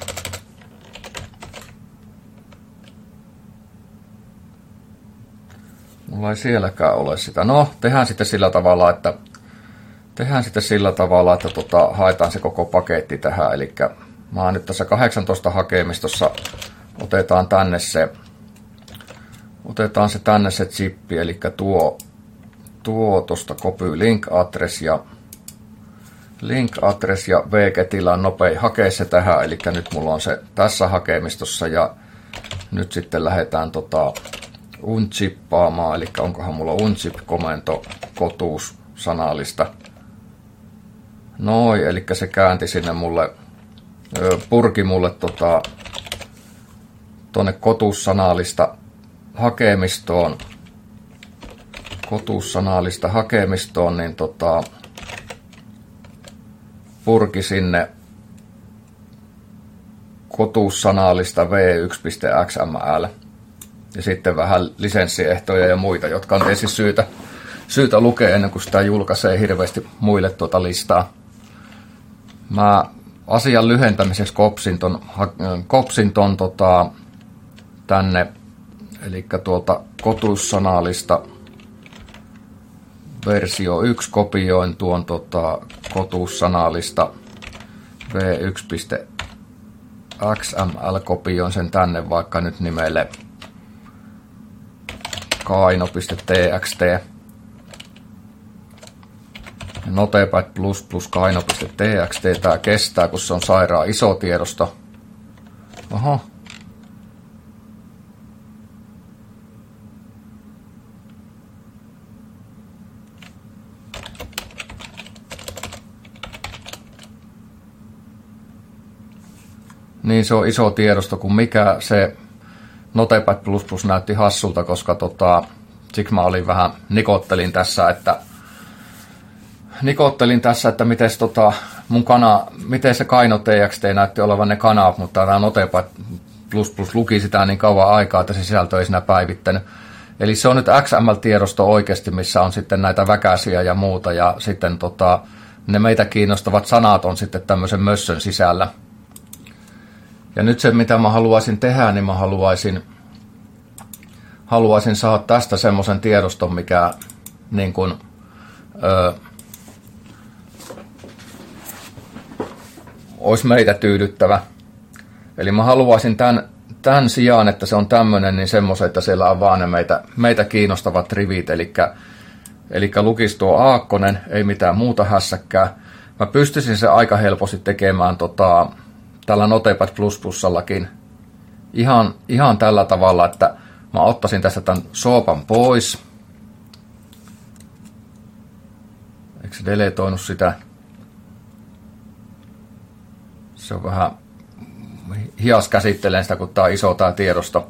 Mulla ei sielläkään ole sitä. No, tehdään sitten sillä tavalla, että tehdään sitten sillä tavalla, että tota, haetaan se koko paketti tähän, eli mä oon nyt tässä kahdeksantoista hakemistossa, otetaan tänne se, otetaan se tänne se chippi, eli tuo, tuo tosta copy link address ja link address ja V-ketillä on nopea hakea se tähän, eli nyt mulla on se tässä hakemistossa ja nyt sitten lähdetään tota unchippaamaan, eli onkohan mulla unchip-komento kotuus sanallista. Noin, eli se käänti sinne mulle, purki mulle tota, tuonne kotuussanallista hakemistoon, kotuussanallista hakemistoon, niin tota, purki sinne kotuussanallista v yksi piste x m l ja sitten vähän lisenssiehtoja ja muita, jotka on tietysti syytä, syytä lukea ennen kuin sitä julkaisee hirveästi muille tuota listaa. Mä asian lyhentämiseksi kopsin ton, kopsin ton tota, tänne, eli tuolta kotuussanallista versio yksi kopioin tuon tota, kotuussanallista v yksi piste x m l kopioin sen tänne vaikka nyt nimelle kaino.txt. Notepad plus plus kaino.txt. Tää kestää, kun se on sairaan iso tiedosto. Oho. Niin se on iso tiedosto, kun mikä se Notepad plus plus näytti hassulta, koska tota, siksi mä olin vähän nikottelin tässä, että nikottelin tässä, että miten tota, mun kana, miten se Kaino.txt näytti olevan ne kanavat, mutta tämä Notepad plus plus luki sitä niin kauan aikaa, että se sisältö ei siinä päivittänyt. Eli se on nyt X M L-tiedosto oikeasti, missä on sitten näitä väkäsiä ja muuta, ja sitten tota, ne meitä kiinnostavat sanat on sitten tämmöisen mössön sisällä. Ja nyt se, mitä mä haluaisin tehdä, niin mä haluaisin, haluaisin saada tästä semmoisen tiedoston, mikä niin kuin, ö, olisi meitä tyydyttävä. Eli mä haluaisin tämän, tämän sijaan, että se on tämmöinen, niin semmoisen, että siellä on vaan ne meitä, meitä kiinnostavat rivit. Eli, eli lukisi tuo aakkonen, ei mitään muuta hässäkkää. Mä pystyisin se aika helposti tekemään tota, tällä Notepad plus plusallakin ihan, ihan tällä tavalla, että mä ottaisin tästä tämän soopan pois. Eikö se deletoinut sitä? Se on vähän hias käsittelen sitä, kun tää on iso tää tiedosto.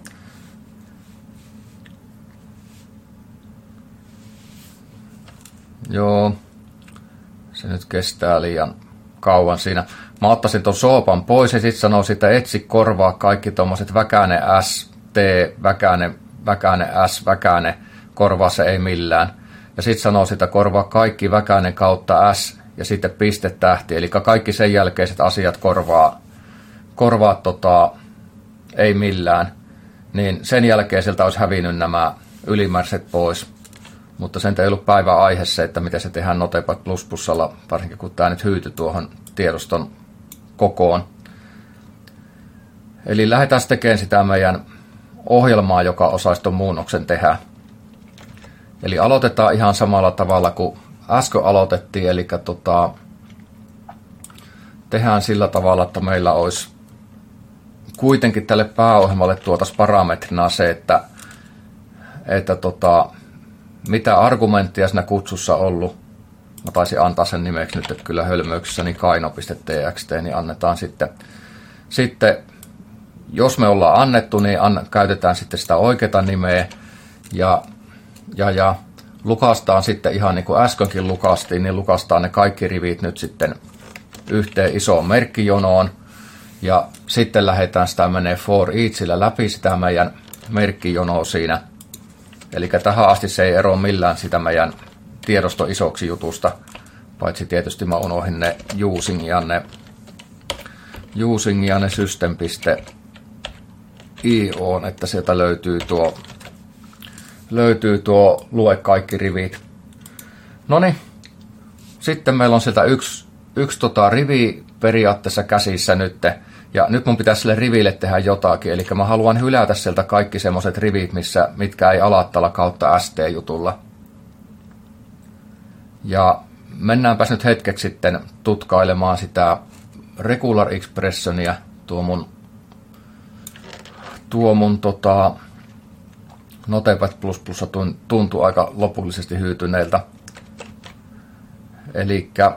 Joo. Se nyt kestää liian kauan siinä. Mä ottaisin ton soopan pois ja sit sanoo sitä etsi korvaa kaikki tommoset väkäne S, T, väkäne, väkäne S, väkäne, korvaa se ei millään. Ja sit sanoo sitä korvaa kaikki väkäne kautta S ja sitten pistetähti. Eli kaikki sen jälkeiset asiat korvaa, korvaa tota, ei millään. Niin sen jälkeen sieltä olisi hävinnyt nämä ylimääräiset pois. Mutta sen ei ollut päivän aihe se, että miten se tehdään Notepad plus plusalla, varsinkin kun tämä nyt hyytyi tuohon tiedoston kokoon. Eli lähdetään tekemään sitä meidän ohjelmaa, joka osaisi tuon muunnoksen tehdä. Eli aloitetaan ihan samalla tavalla kuin äsken aloitettiin, eli tota, tehdään sillä tavalla, että meillä olisi kuitenkin tälle pääohjelmalle tuotaisiin parametrina se, että, että tota, mitä argumenttia siinä kutsussa ollut. Mä taisin antaa sen nimeksi nyt, että kyllä hölmöyksessäni kaino.txt, niin annetaan sitten. Sitten, jos me ollaan annettu, niin an, käytetään sitten sitä oikeaa nimeä ja, ja, ja lukastaan sitten ihan niin kuin äskenkin lukastiin, niin lukastaan ne kaikki rivit nyt sitten yhteen isoon merkkijonoon. Ja sitten lähdetään sitä menee for eachillä läpi sitä meidän merkkijonoa siinä. Eli tähän asti se ei ero millään sitä meidän tiedosto isoksi jutusta, paitsi tietysti mä unohdin ne using ja ne, using ja ne system.io, että sieltä löytyy tuo, löytyy tuo lue kaikki rivit. Noniin, sitten meillä on sieltä yksi, yksi tota rivi periaatteessa käsissä nyt, ja nyt mun pitäisi sille riville tehdä jotakin, eli mä haluan hylätä sieltä kaikki semmoset rivit, missä, mitkä ei alattala kautta S T-jutulla. Ja mennäänpäs nyt hetkeksi sitten tutkailemaan sitä regular expressionia, tuo mun, tuo mun tota, Notepad plus plus tuntuu aika lopullisesti hyytyneeltä. Elikkä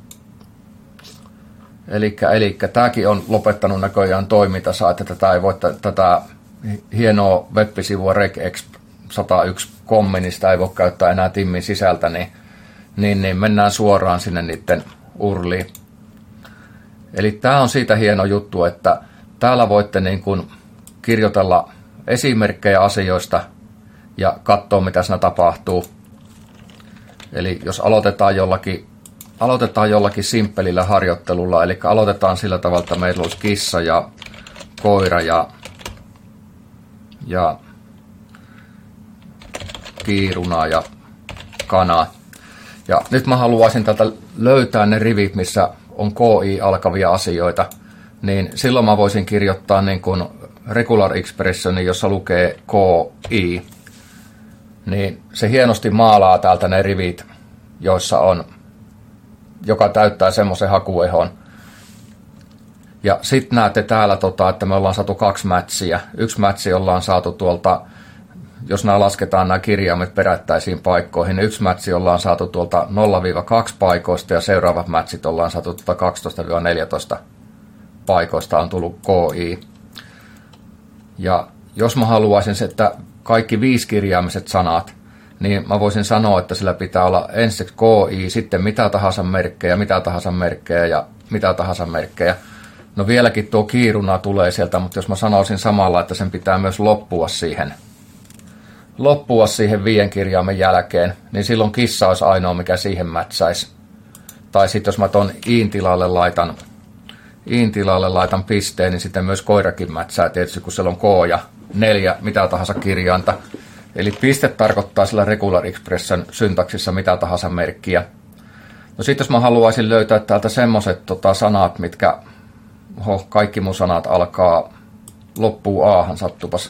Elikkä, elikkä tämäkin on lopettanut näköjään toimintansa, että tätä ei voi tätä hienoa web-sivua regex sata yksi piste com, niin sitä ei voi käyttää enää timmin sisältä, niin, niin, niin mennään suoraan sinne niiden urliin. Eli tämä on siitä hieno juttu, että täällä voitte niin kuin kirjoitella esimerkkejä asioista ja katsoa, mitä siinä tapahtuu. Eli jos aloitetaan jollakin Aloitetaan jollakin simppelillä harjoittelulla, eli aloitetaan sillä tavalla, että meillä olisi kissa ja koira ja, ja kiiruna ja kana. Ja nyt mä haluaisin täältä löytää ne rivit, missä on K I-alkavia asioita, niin silloin mä voisin kirjoittaa niin kuin regular expressionin, jossa lukee K I. Niin se hienosti maalaa täältä ne rivit, joissa on joka täyttää semmoisen hakuehon. Ja sitten näette täällä, tota, että me ollaan saatu kaksi matchia. Yksi matchi ollaan saatu tuolta, jos nämä lasketaan nämä kirjaimet perättäisiin paikkoihin, niin yksi matchi ollaan saatu tuolta nolla kaksi paikoista ja seuraavat matchit ollaan saatu tuolta kaksitoista neljätoista paikoista on tullut K I. Ja jos mä haluaisin, että kaikki viisikirjaimiset sanat, niin mä voisin sanoa, että sillä pitää olla ensiksi K I, sitten mitä tahansa merkkejä, mitä tahansa merkkejä ja mitä tahansa merkkejä. No vieläkin tuo kiiruna tulee sieltä, mutta jos mä sanoisin samalla, että sen pitää myös loppua siihen, loppua siihen viien kirjaimen jälkeen, niin silloin kissa olisi ainoa, mikä siihen mätsäisi. Tai sitten jos mä ton iin tilalle laitan, iin tilalle laitan pisteen, niin sitten myös koirakin mätsää, tietysti kun siellä on K ja neljä, mitä tahansa kirjainta. Eli piste tarkoittaa sillä regular expression syntaksissa mitä tahansa merkkiä. No sitten jos mä haluaisin löytää täältä semmoset tota, sanat, mitkä, Oho, kaikki mun sanat alkaa loppuu aahan, sattupas.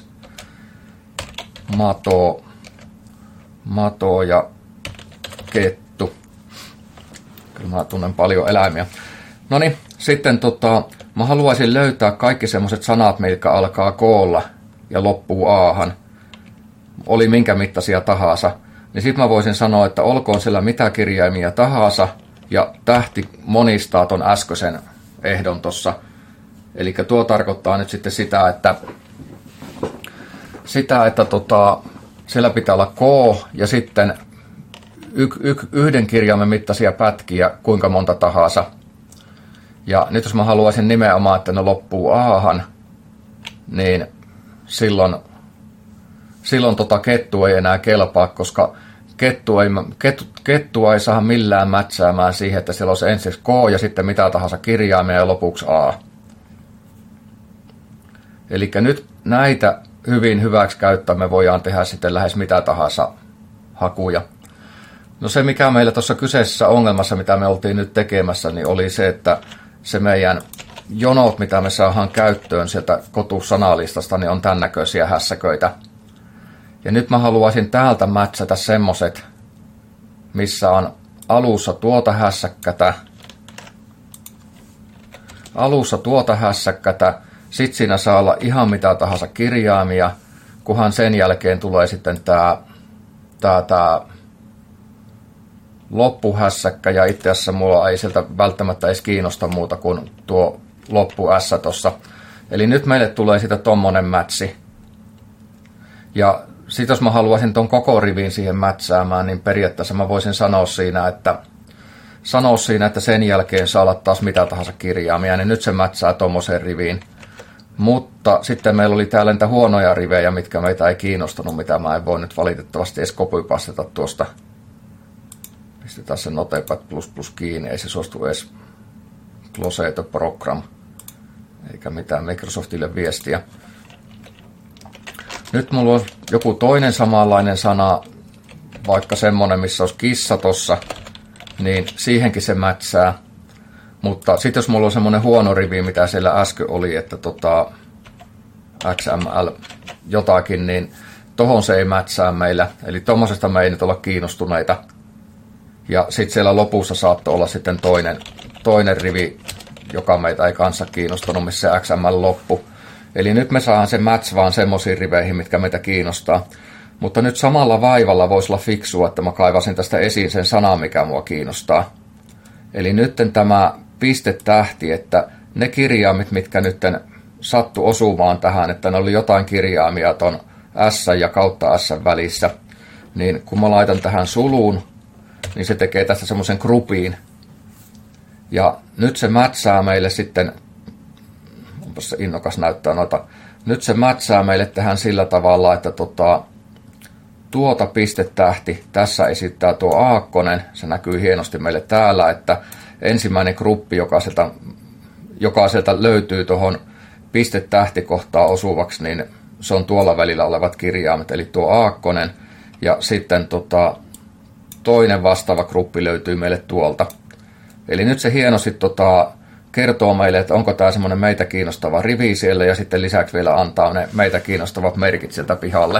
Mato, mato ja kettu. Kyllä mä tunnen paljon eläimiä. Noniin, sitten tota, mä haluaisin löytää kaikki semmoset sanat, mitkä alkaa koolla ja loppuu aahan. Oli minkä mittaisia tahansa. Niin sit mä voisin sanoa, että olkoon siellä mitä kirjaimia tahansa ja tähti monistaa ton äskeisen ehdon tossa. Eli tuo tarkoittaa nyt sitten sitä, että, sitä, että tota, siellä pitää olla K ja sitten y, y, yhden kirjaimen mittaisia pätkiä, kuinka monta tahansa. Ja nyt jos mä haluaisin nimenomaan, että ne loppuu aahan, niin silloin, silloin tota kettu ei enää kelpaa, koska kettu ei, kettu, kettua ei saa millään mätsäämään siihen, että siellä olisi ensin K ja sitten mitä tahansa kirjaimia ja lopuksi A. Eli nyt näitä hyvin hyväksi käyttää me voidaan tehdä sitten lähes mitä tahansa hakuja. No se mikä meillä tuossa kyseisessä ongelmassa, mitä me oltiin nyt tekemässä, niin oli se, että se meidän jonot, mitä me saadaan käyttöön sieltä kotussanalistasta, niin on tämän näköisiä hässäköitä. Ja nyt mä haluaisin täältä mätsätä semmoset, missä on alussa tuota hässäkkätä, alussa tuota hässäkkätä, sit siinä saa olla ihan mitä tahansa kirjaimia, kunhan sen jälkeen tulee sitten tää, tää, tää loppuhässäkkä, ja itse asiassa mulla ei sieltä välttämättä edes kiinnosta muuta kuin tuo loppu S tossa. Eli nyt meille tulee sitten tommonen mätsi. Ja sit jos mä haluaisin ton koko rivin siihen mätsäämään, niin periaatteessa mä voisin sanoa siinä, että sanoa siinä, että sen jälkeen saa olla taas mitä tahansa kirjaimia, niin nyt se mätsää tommoseen riviin. Mutta sitten meillä oli täällä niitä huonoja rivejä, mitkä meitä ei kiinnostanut, mitä mä en voi nyt valitettavasti edes copypasteta tuosta. Pistetään se Notepad plus plus kiinni, ei se suostu edes Close the Program, eikä mitään Microsoftille viestiä. Nyt mulla on joku toinen samanlainen sana, vaikka semmonen, missä olisi kissa tossa, niin siihenkin se mätsää. Mutta sitten jos mulla on semmonen huono rivi, mitä siellä äsken oli, että tota X M L jotakin, niin tohon se ei mätsää meillä. Eli tommosesta me ei nyt olla kiinnostuneita. Ja sitten siellä lopussa saattoi olla sitten toinen, toinen rivi, joka meitä ei kanssa kiinnostunut, missä se X M L loppu. Eli nyt me saadaan se match vaan semmoisiin riveihin, mitkä meitä kiinnostaa. Mutta nyt samalla vaivalla voisi olla fiksua, että mä kaivasin tästä esiin sen sanan, mikä mua kiinnostaa. Eli nyt tämä pistetähti, että ne kirjaimet, mitkä nyt sattu osumaan tähän, että ne oli jotain kirjaimia ton S ja kautta S välissä, niin kun mä laitan tähän suluun, niin se tekee tästä semmoisen grupiin. Ja nyt se mätsää meille sitten, onpas se innokas näyttää noita, nyt se mätsää meille tähän sillä tavalla, että tota, tuota pistetähti, tässä esittää tuo aakkonen, se näkyy hienosti meille täällä, että ensimmäinen gruppi, joka sieltä, joka sieltä löytyy tuohon pistetähtikohtaan osuvaksi, niin se on tuolla välillä olevat kirjaimet, eli tuo aakkonen, ja sitten tota, toinen vastaava gruppi löytyy meille tuolta. Eli nyt se hienosti tota, kertoo meille, että onko tämä semmoinen meitä kiinnostava rivi siellä, ja sitten lisäksi vielä antaa ne meitä kiinnostavat merkit sieltä pihalle.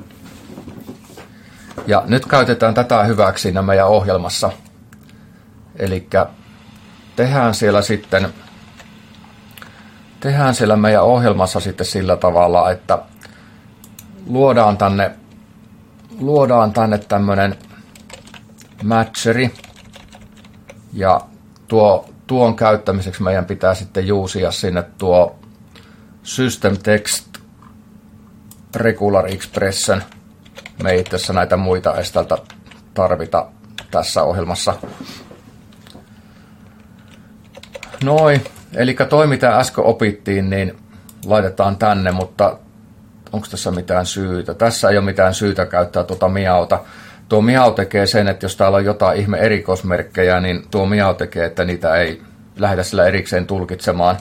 Ja nyt käytetään tätä hyväksi siinä meidän ohjelmassa. Eli tehdään siellä sitten tehdään siellä meidän ohjelmassa sitten sillä tavalla, että luodaan tänne luodaan tänne tämmönen matcheri, ja tuo, tuon käyttämiseksi meidän pitää sitten juusia sinne tuo System Text Regular Expression. Me ei itse asiassa näitä muita edes tältä tarvita tässä ohjelmassa. Noin, eli toi mitä äsken opittiin, niin laitetaan tänne, mutta onko tässä mitään syytä? Tässä ei ole mitään syytä käyttää tuota miauta. Tuo miau tekee sen, että jos täällä on jotain ihme erikoismerkkejä, niin tuo miau tekee, että niitä ei lähdetä sillä erikseen tulkitsemaan.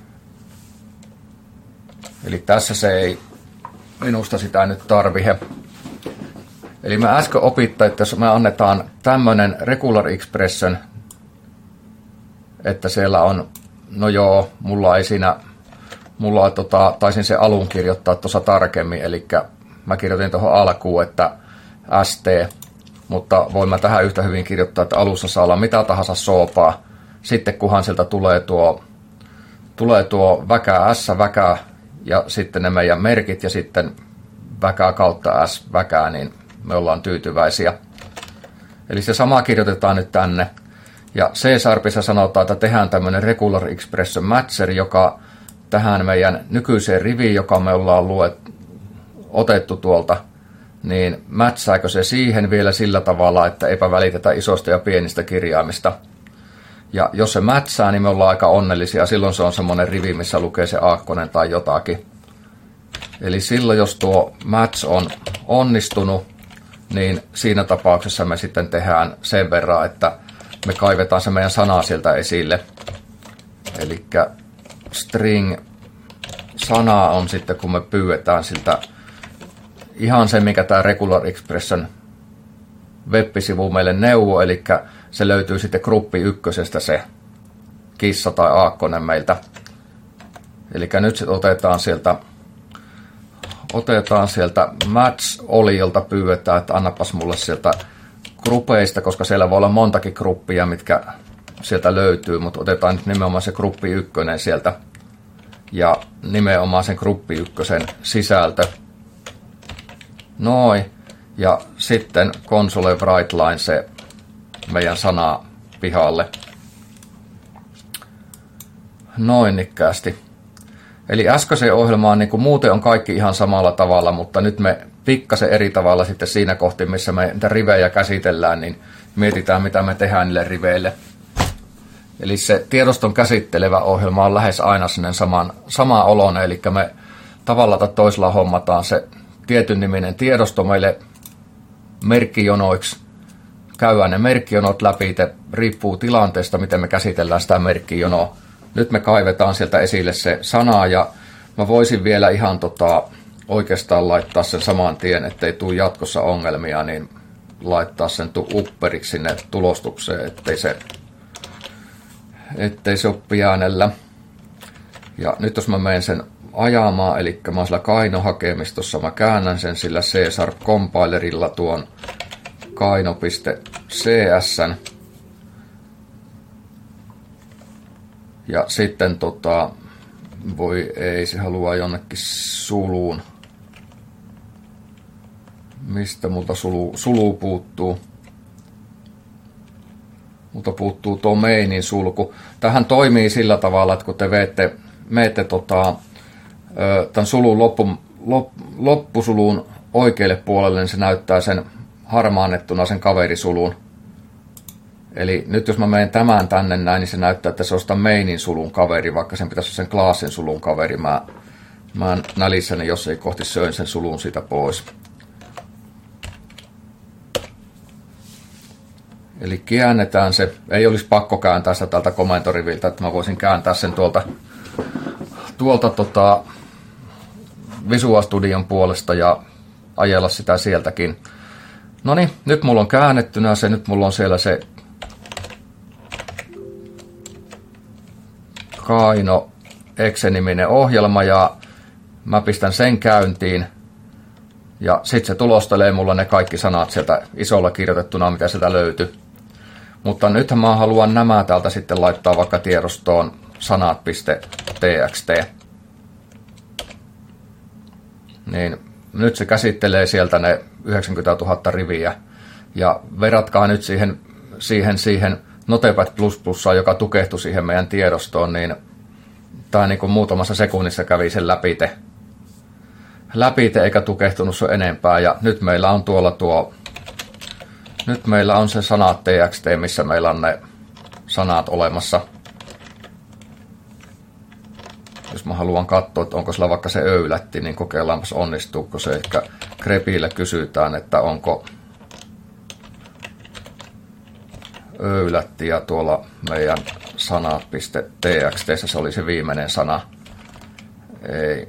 Eli tässä se ei minusta sitä nyt tarvihe. Eli me äsken opittiin, että jos me annetaan tämmöinen regular expression, että siellä on no joo, mulla ei siinä, mulla tota, taisin se alun kirjoittaa tuossa tarkemmin, eli mä kirjoitin tuohon alkuun, että S T, mutta voin mä tähän yhtä hyvin kirjoittaa, että alussa saa olla mitä tahansa soopaa, sitten kunhan sieltä tulee tuo, tulee tuo väkää S, väkää ja sitten ne meidän merkit ja sitten väkää kautta S, väkää, niin me ollaan tyytyväisiä. Eli se sama kirjoitetaan nyt tänne. Ja C-sharpissa sanotaan, että tehdään tämmöinen regular expression matcher, joka tähän meidän nykyiseen riviin, joka me ollaan luet, otettu tuolta, niin mätsääkö se siihen vielä sillä tavalla, että eipä välitetä isosta ja pienistä kirjaimista. Ja jos se mätsää, niin me ollaan aika onnellisia. Silloin se on semmoinen rivi, missä lukee se aakkonen tai jotakin. Eli silloin, jos tuo match on onnistunut, niin siinä tapauksessa me sitten tehdään sen verran, että me kaivetaan se meidän sana sieltä esille. Eli string sana on sitten, kun me pyydetään siltä ihan se, mikä tämä Regular Expression web-sivu meille neuvoo, eli se löytyy sitten gruppi ykkösestä se kissa tai aakkonen meiltä. Eli nyt sitten otetaan sieltä Otetaan sieltä match-oliolta, pyydetään, että annapas mulle sieltä grupeista, koska siellä voi olla montakin gruppia, mitkä sieltä löytyy, mutta otetaan nyt nimenomaan se gruppi ykkönen sieltä ja nimenomaan sen gruppi ykkösen sisältö. Noin. Ja sitten console WriteLine se meidän sana pihalle. Noin nikkäästi. Eli äskeiseen ohjelmaan niin kuin muuten on kaikki ihan samalla tavalla, mutta nyt me pikkasen eri tavalla sitten siinä kohti, missä me niitä rivejä käsitellään, niin mietitään, mitä me tehdään niille riveille. Eli se tiedoston käsittelevä ohjelma on lähes aina sinne saman, sama olone, eli me tavalla tai toisella hommataan se tietyn niminen tiedosto meille merkkijonoiksi. Käydään ne merkkijonot läpi, riippuu tilanteesta, miten me käsitellään sitä merkkijonoa. Nyt me kaivetaan sieltä esille se sana ja mä voisin vielä ihan tota, oikeastaan laittaa sen saman tien, ettei tule jatkossa ongelmia, niin laittaa sen tu upperiksi sinne tulostukseen, ettei se, ettei se ole pienellä. Ja nyt jos mä menen sen ajamaan, eli mä oon sillä kainohakemistossa, mä käännän sen sillä C-sharp compilerilla tuon kaino.csn. Ja sitten tota, voi ei, se haluaa jonnekin suluun. Mistä multa sulu, sulu puuttuu? Multa puuttuu domainin sulku. Tähän toimii sillä tavalla, että kun te veette, meette tota, tämän sulun loppu, lop, loppusulun oikealle puolelle, niin se näyttää sen harmaannettuna sen kaverisulun. Eli nyt jos mä menen tämän tänne näin, niin se näyttää, että se on sitä mainin sulun kaveri, vaikka sen pitäisi olla sen classin sulun kaveri. Mä, mä nälissäni, jos ei kohti söin sen sulun siitä pois. Eli käännetään se. Ei olisi pakko kääntää sitä tältä komentoriviltä, että mä voisin kääntää sen tuolta, tuolta tota Visual Studion puolesta ja ajella sitä sieltäkin. No niin, nyt mulla on käännettynä se, nyt mulla on siellä se Kaino Exe-niminen ohjelma ja mä pistän sen käyntiin ja sitten se tulostelee mulla ne kaikki sanat sieltä isolla kirjoitettuna, mitä sieltä löytyy. Mutta nythän mä haluan nämä täältä sitten laittaa vaikka tiedostoon sanat.txt. Niin nyt se käsittelee sieltä ne yhdeksänkymmentätuhatta riviä ja verratkaa nyt siihen, siihen, siihen Notepad plus plus, joka tukehtui siihen meidän tiedostoon, niin tämä niin kuin muutamassa sekunnissa kävi sen läpite. Läpite eikä tukehtunut se enempää. Ja nyt meillä on tuolla tuo, nyt meillä on se sanat.txt, missä meillä on ne sanat olemassa. Jos mä haluan katsoa, että onko sillä vaikka se öylätti, niin kokeillaanpas onnistuuko se. Ehkä grepillä kysytään, että onko öylätti ja tuolla meidän sanat.txt, se oli se viimeinen sana. Ei.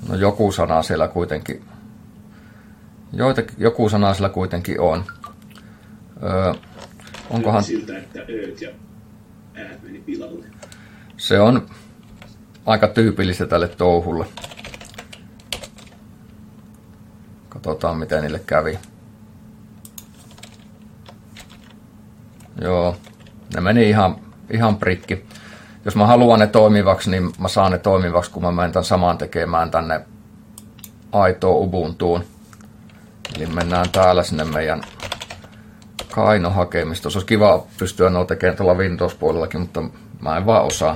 No joku sana siellä kuitenkin, joita, joku sana siellä kuitenkin on. Öö, onkohan... Siltä, että ööt ja äät meni pilalle. Se on aika tyypillistä tälle touhulle. Katsotaan miten niille kävi. Joo, ne meni ihan, ihan prikki. Jos mä haluan ne toimivaksi, niin mä saan ne toimivaksi, kun mä menen tämän saman tekemään tänne aitoon Ubuntuun. Eli mennään täällä sinne meidän Kaino-hakemistoon. Se olisi kiva pystyä nuo tekemään tuolla Windows-puolellakin, mutta mä en vaan osaa.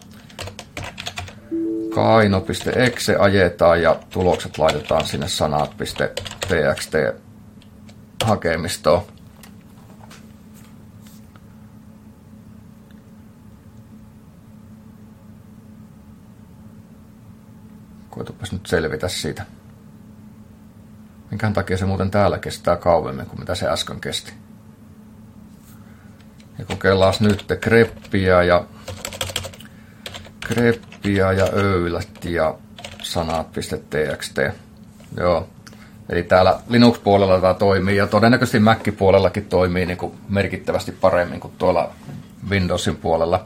kaino piste exe ajetaan ja tulokset laitetaan sinne sanat piste txt hakemistoon. Koitupas nyt selvitä siitä. Minkään takia se muuten täällä kestää kauemmin kuin mitä se äsken kesti. Ja kokeillaan nyt greppiä ja greppiä ja öylät ja sanat.txt. Joo. Eli täällä Linux-puolella tämä toimii ja todennäköisesti Mac-puolellakin toimii niin kuin merkittävästi paremmin kuin tuolla Windowsin puolella.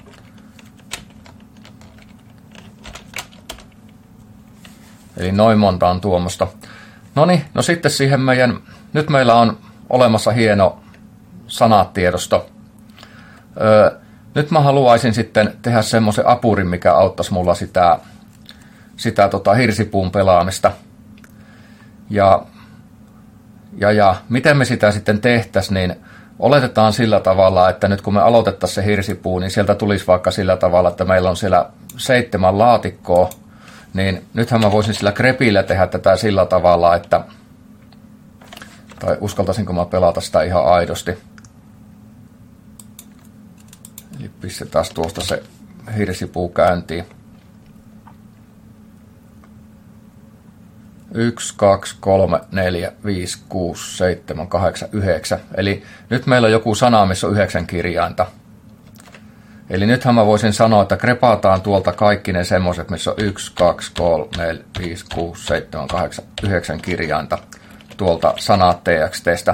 Eli noin monta on tuommoista. Noniin, no sitten siihen meidän, nyt meillä on olemassa hieno sanatiedosto. Öö, nyt mä haluaisin sitten tehdä semmoisen apurin, mikä auttaisi mulla sitä, sitä tota hirsipuun pelaamista. Ja, ja, ja miten me sitä sitten tehtäisiin, niin oletetaan sillä tavalla, että nyt kun me aloitettaisiin se hirsipuu, niin sieltä tulisi vaikka sillä tavalla, että meillä on siellä seitsemän laatikkoa, niin nythän mä voisin sillä grepillä tehdä tätä sillä tavalla, että, tai uskaltaisinko mä pelata sitä ihan aidosti. Eli pistetään tuosta se hirsipuu käyntiin. yksi, kaksi, kolme, neljä, viisi, kuusi, seitsemän, kahdeksan, yhdeksän. Eli nyt meillä on joku sana, missä on yhdeksän kirjainta. Eli nythän mä voisin sanoa, että krepataan tuolta kaikki ne semmoiset, missä on yksi, kaksi, kolme, neljä, viisi, kuusi, seitsemän, kahdeksan, yhdeksän kirjainta tuolta sanat txtstä.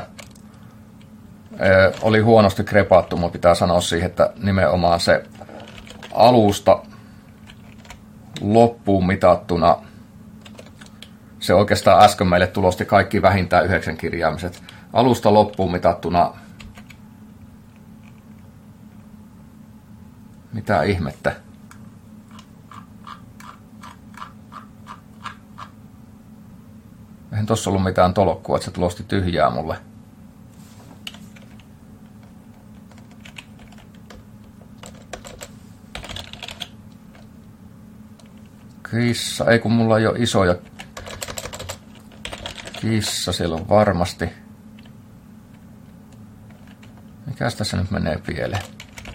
Ö, oli huonosti krepattu, mun pitää sanoa siihen, että nimenomaan se alusta loppuun mitattuna, se oikeastaan äsken meille tulosti kaikki vähintään yhdeksän kirjaimiset. Alusta loppuun mitattuna, mitä ihmettä? Eihän tossa ollut mitään tolkkua, että se tulosti tyhjää mulle. Kissa, ei kun mulla on jo isoja. Kissa, siellä on varmasti. Mikäs tässä nyt menee pieleen?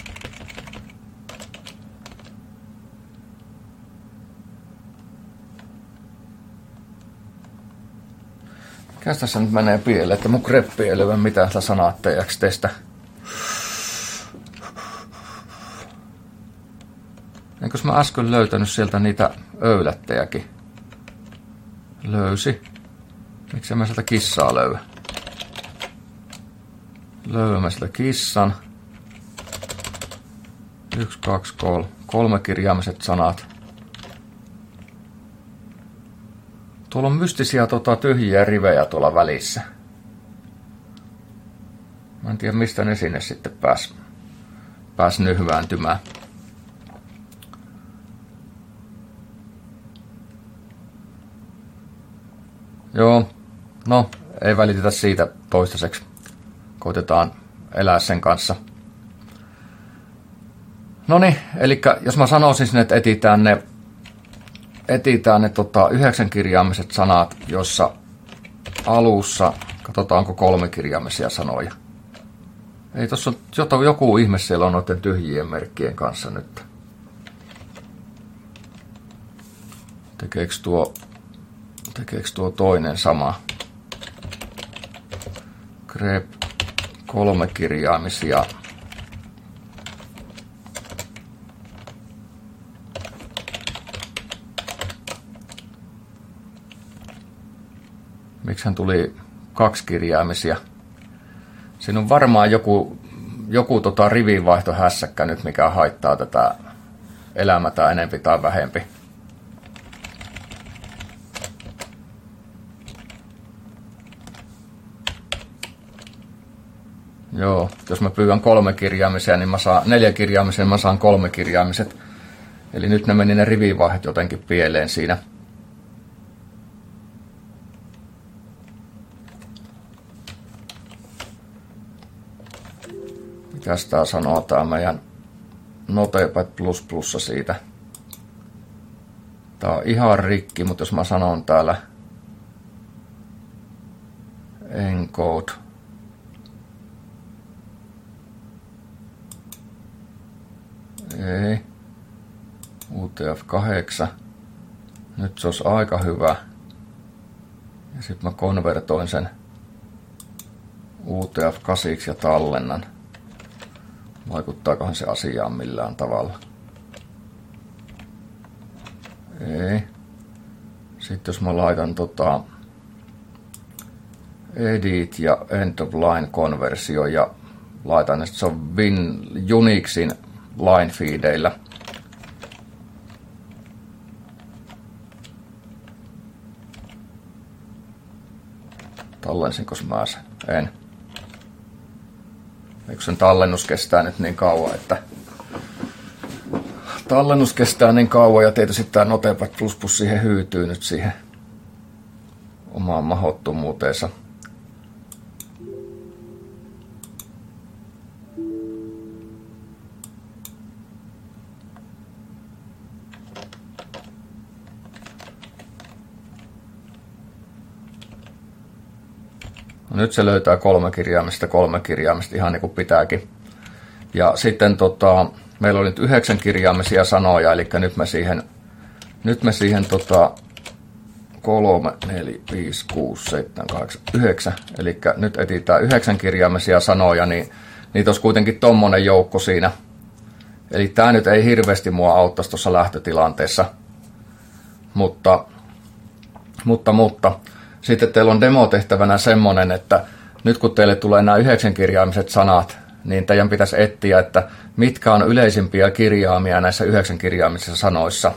Mikäs tässä nyt menee pieleen, että mun greppi ei löyä mitään sitä sanat txtstä. Eikös mä äsken löytänyt sieltä niitä öylättejäkin? Löysi. Miksi mä sieltä kissaa löyä? Löydämme sieltä kissan. Yksi, kaksi, kolme. Kolme kirjaimiset sanat. Tuolla on mystisiä tota, tyhjiä rivejä tuolla välissä. Mä en tiedä mistä ne sinne sitten pääs, pääs nyhvääntymään. Joo, no ei välitetä siitä toistaiseksi. Koitetaan elää sen kanssa. Noniin, eli jos mä sanoisin sinne, että etitään ne, etitään ne tota, yhdeksän kirjaimiset sanat, jossa alussa, katsotaan onko kolme kirjaimisia sanoja. Ei tossa on joku ihme siellä on noiden tyhjien merkkien kanssa nyt. Tekeekö tuo, tekeekö tuo toinen sama? Grep, kolme kirjaimisia. Miksihän tuli kaksi kirjaimisia? Siinä on varmaan joku, joku tota rivivaihtohässäkkä nyt, mikä haittaa tätä elämätä enempi tai vähempi. Joo, jos mä pyydän kolme kirjaimisia, niin mä saan neljä kirjaimisia, niin mä saan kolme kirjaimiset. Eli nyt ne meni ne rivivaihet jotenkin pieleen siinä. Mitäs tää sanoo tää meidän Notepad plus plussa siitä? Tää on ihan rikki, mutta jos mä sanon täällä encode. Ei. U T F kahdeksan. Nyt se olisi aika hyvä. Ja sitten mä konvertoin sen U T F kahdeksan ja tallennan. Vaikuttaakohan se asiaan millään tavalla? Ei. Sitten jos mä laitan tota edit ja end of line konversio ja laitan, että se on Win Unixin line feedeillä. Tallensinko mä sen? En. Eikö sen tallennus kestää nyt niin kauan, että tallennus kestää niin kauan ja tietysti tämä Notepad plus plus siihen hyytyy nyt siihen omaan mahdottomuuteensa. No nyt se löytää kolme kirjaimista, kolme kirjaimista ihan niin kuin pitääkin. Ja sitten tota, meillä oli nyt yhdeksän kirjaimisia sanoja, eli nyt me siihen, nyt me siihen tota, kolme, neljä, viisi, kuusi, seitsemän, kahdeksan, yhdeksän. Eli nyt etsitään yhdeksän kirjaimisia sanoja, niin niitä olisi kuitenkin tommonen joukko siinä. Eli tämä nyt ei hirveästi mua auttaisi tuossa lähtötilanteessa. Mutta, mutta, mutta. Sitten teillä on demotehtävänä semmoinen, että nyt kun teille tulee nämä yhdeksänkirjaimiset sanat, niin teidän pitäisi etsiä, että mitkä on yleisimpiä kirjaimia näissä yhdeksänkirjaamisissa sanoissa.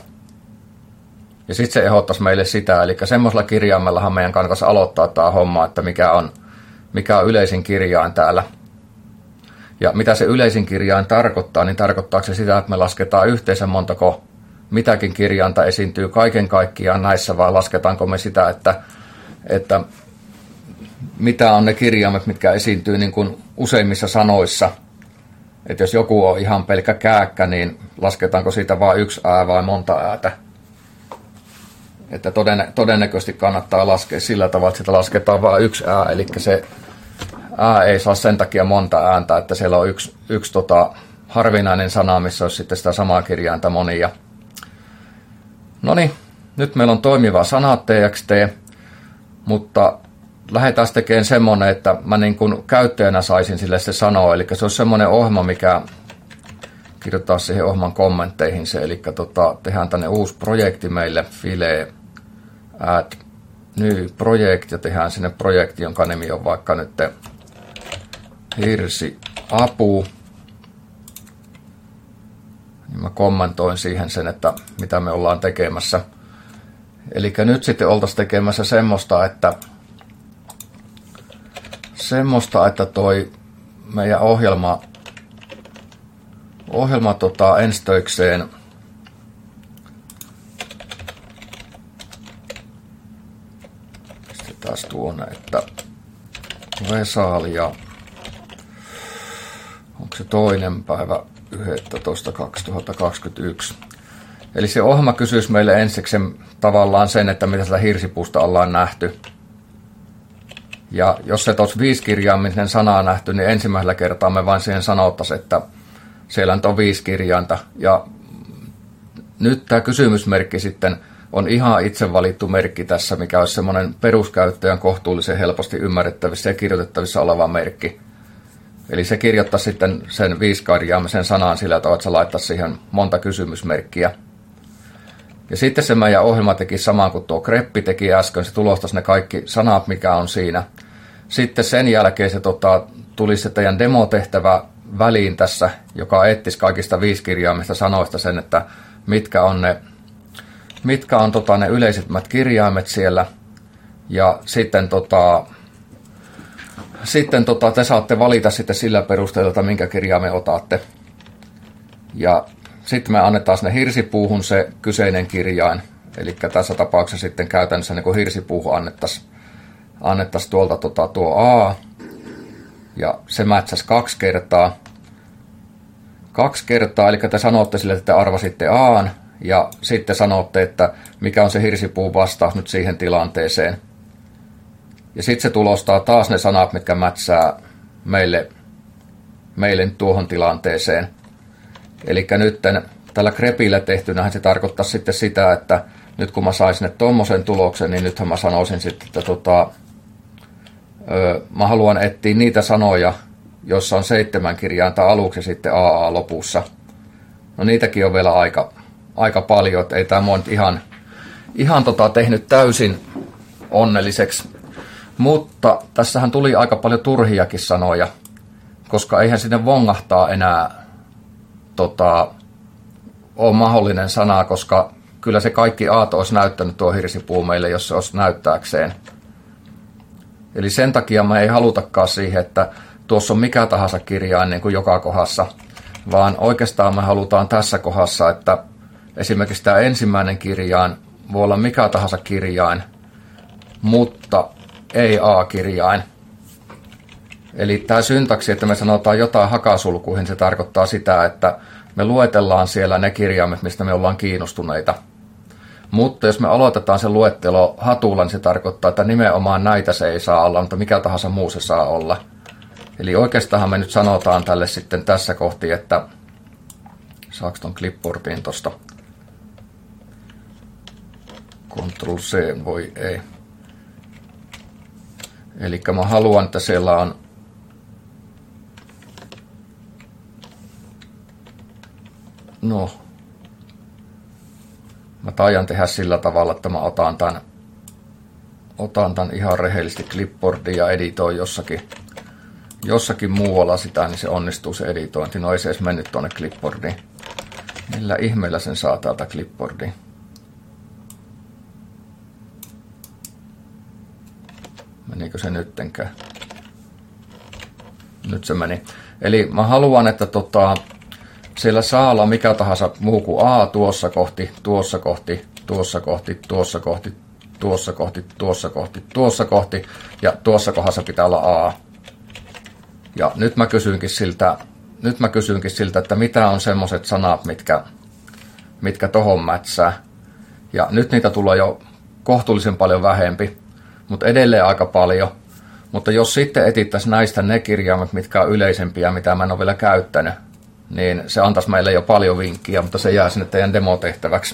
Ja sitten se ehdottaisi meille sitä, eli semmoisella kirjaimellahan meidän kannattaisi aloittaa tämä homma, että mikä on, mikä on yleisin kirjain täällä. Ja mitä se yleisin kirjain tarkoittaa, niin tarkoittaako se sitä, että me lasketaan yhteensä montako mitäkin kirjainta esiintyy kaiken kaikkiaan näissä, vai lasketaanko me sitä, että että mitä on ne kirjaimet, mitkä esiintyy niin kuin useimmissa sanoissa. Että jos joku on ihan pelkkä kääkkä, niin lasketaanko siitä vain yksi ää vai monta äätä. Että todenne, todennäköisesti kannattaa laskea sillä tavalla, että sitä lasketaan vain yksi ää, eli se ää ei saa sen takia monta ääntä, että siellä on yksi, yksi tota, harvinainen sana, missä olisi sitten sitä samaa kirjainta monia. Noniin, nyt meillä on toimiva sana T X T. Mutta lähdetään tekemään semmoinen, että mä niin kuin käyttäjänä saisin sille se sanoa. Eli se on semmoinen ohjelma, mikä kirjoittaa siihen ohjelman kommentteihin se. Eli tota, tehdään tänne uusi projekti meille, file, add, new project, ja tehdään sinne projekti, jonka nimi on vaikka nyt Hirsi Apu. Mä kommentoin siihen sen, että mitä me ollaan tekemässä. Eli nyt sitten oltaisiin tekemässä semmoista, että semmoista, että toi meidän ohjelma, ohjelma tota, enstöikseen pistetään tuonne, että Vesalia, onko se toinen päivä yhdestoista kaksituhattakaksikymmentäyksi. Eli se ohjelma kysyisi meille ensiksi tavallaan sen, että mitä sitä hirsipuusta ollaan nähty. Ja jos se tuossa viisi kirjaimisen sanaa nähty, niin ensimmäisellä kertaa me vain siihen sanottaisiin, että siellä nyt on viisi kirjainta. Ja nyt tämä kysymysmerkki sitten on ihan itse valittu merkki tässä, mikä olisi semmoinen peruskäyttäjän kohtuullisen helposti ymmärrettävissä ja kirjoitettavissa oleva merkki. Eli se kirjoittaa sitten sen viisi kirjaimisen sanan sillä tavalla, että se laittaa siihen monta kysymysmerkkiä. Ja sitten se meidän ohjelma teki samaan kuin tuo greppi teki äsken, se tulostasi ne kaikki sanat, mikä on siinä. Sitten sen jälkeen se tota, tuli se teidän demotehtävä väliin tässä, joka etsisi kaikista viisi kirjaimista sanoista sen, että mitkä on ne, mitkä on, tota, ne yleisimmät kirjaimet siellä. Ja sitten, tota, sitten tota, te saatte valita sitten sillä perusteella, että minkä kirjaimen otatte. Ja sitten me annetaan sinne hirsipuuhun se kyseinen kirjain. Eli tässä tapauksessa sitten käytännössä niin kun hirsipuuhun annettaisiin annettais tuolta tota, tuo A. Ja se mätsäsi kaksi kertaa. Kaksi kertaa, eli te sanotte sille, että te arvasitte Aan. Ja sitten sanotte, että mikä on se hirsipuun vastaus nyt siihen tilanteeseen. Ja sitten se tulostaa taas ne sanat, mitkä mätsää meille, meille tuohon tilanteeseen. Eli nyt tällä grepillä tehtynähän se tarkoittaa sitten sitä, että nyt kun mä saisin ne tommosen tuloksen, niin nythän mä sanoisin sitten, että tota, ö, mä haluan etsiä niitä sanoja, joissa on seitsemän kirjainta aluksi ja sitten A A lopussa. No niitäkin on vielä aika, aika paljon, että ei tämä nyt ihan, ihan tota tehnyt täysin onnelliseksi. Mutta tässähän tuli aika paljon turhiakin sanoja, koska eihän sinne vongahtaa enää tota, ole mahdollinen sana, koska kyllä se kaikki aato olisi näyttänyt tuo hirsipuu meille, jos se olisi näyttääkseen. Eli sen takia me ei halutakaan siihen, että tuossa on mikä tahansa kirjain niin kuin joka kohdassa, vaan oikeastaan me halutaan tässä kohdassa, että esimerkiksi tämä ensimmäinen kirjain voi olla mikä tahansa kirjain, mutta ei A-kirjain. Eli tämä syntaksi, että me sanotaan jotain hakasulkuihin, se tarkoittaa sitä, että me luetellaan siellä ne kirjaimet, mistä me ollaan kiinnostuneita. Mutta jos me aloitetaan se luettelo hatulla, niin se tarkoittaa, että nimenomaan näitä se ei saa olla, mutta mikä tahansa muu se saa olla. Eli oikeastaan me nyt sanotaan tälle sitten tässä kohti, että saako ton clipboardiin tosta Ctrl C, voi ei. Eli mä haluan, että siellä on no mä taian tehdä sillä tavalla, että mä otan tämän, otan tämän ihan rehellisesti clipboardiin ja editoin jossakin, jossakin muualla sitä, niin se onnistuu se editointi. No ei se edes mennyt tuonne clipboardiin. Millä ihmeellä sen saa täältä clipboardiin? Menikö se nyttenkään? Nyt se meni. Eli mä haluan, että tota, siellä saa olla mikä tahansa muu kuin A tuossa kohti, tuossa kohti, tuossa kohti, tuossa kohti, tuossa kohti, tuossa kohti, tuossa kohti ja tuossa kohdassa pitää olla A. Ja nyt mä kysynkin siltä, nyt mä kysynkin siltä, että mitä on semmoiset sanat, mitkä, mitkä tohon mätsää. Ja nyt niitä tulee jo kohtuullisen paljon vähempi, mutta edelleen aika paljon. Mutta jos sitten etittäisiin näistä ne kirjaimet, mitkä on yleisempiä, mitä mä en ole vielä käyttänyt, niin se antaisi meille jo paljon vinkkiä, mutta se jää sinne teidän demotehtäväksi.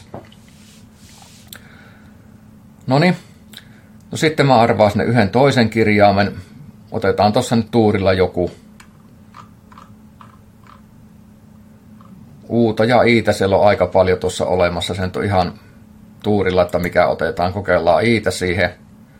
Noniin. No sitten mä arvaan sinne yhden toisen kirjaimen. Otetaan tuossa nyt tuurilla joku. Uuta ja iitä siellä on aika paljon tuossa olemassa. Se on ihan tuurilla, että mikä otetaan. Kokeillaan iitä siihen.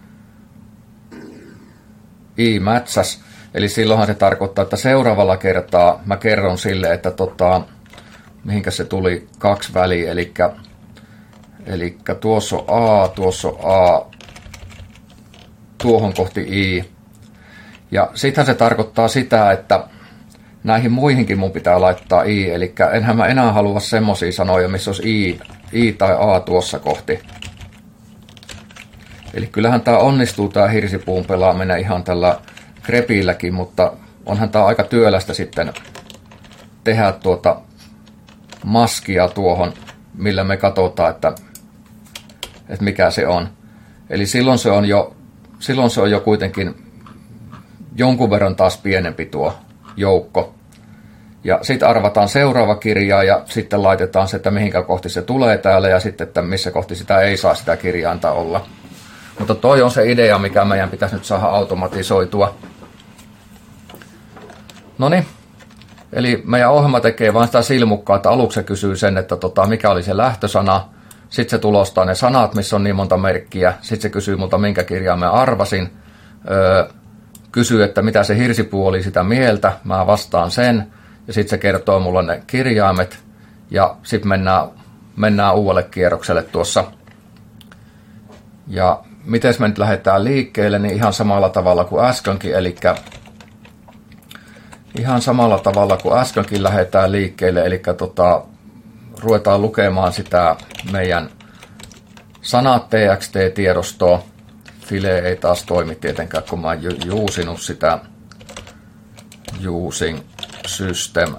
I mätsäs. Eli silloinhan se tarkoittaa, että seuraavalla kertaa mä kerron sille, että tota, mihinkä se tuli kaksi väliä. Eli, eli tuossa on A, tuossa on A, tuohon kohti I. Ja sittenhän se tarkoittaa sitä, että näihin muihinkin mun pitää laittaa I. Eli enhän mä enää halua semmosia sanoja, missä olisi I, I tai A tuossa kohti. Eli kyllähän tää onnistuu tää hirsipuun pelaaminen ihan tällä grepilläkin, mutta onhan tää aika työlästä sitten tehdä tuota maskia tuohon, millä me katsotaan, että, että mikä se on. Eli silloin se on jo, silloin se on jo kuitenkin jonkun verran taas pienempi tuo joukko. Ja sitten arvataan seuraava kirjaa ja sitten laitetaan se, että mihinkä kohti se tulee täällä ja sitten, että missä kohti sitä ei saa sitä kirjainta olla. Mutta toi on se idea, mikä meidän pitäisi nyt saada automatisoitua. Noniin. Eli meidän ohjelma tekee vain sitä silmukkaa, että aluksi se kysyy sen, että tota, mikä oli se lähtösana. Sitten se tulostaa ne sanat, missä on niin monta merkkiä. Sitten se kysyy multa, minkä kirjaimen arvasin. Öö, kysyy, että mitä se hirsipuu oli sitä mieltä. Mä vastaan sen. Ja sitten se kertoo mulle ne kirjaimet. Ja sitten mennään, mennään uudelle kierrokselle tuossa. Ja miten me nyt lähdetään liikkeelle, niin ihan samalla tavalla kuin äskenkin. Eli ihan samalla tavalla kuin äskenkin lähdetään liikkeelle. Eli tota, ruvetaan lukemaan sitä meidän sanat T X T-tiedostoa. File ei taas toimi tietenkään, kun mä oon ju- juusinut sitä using system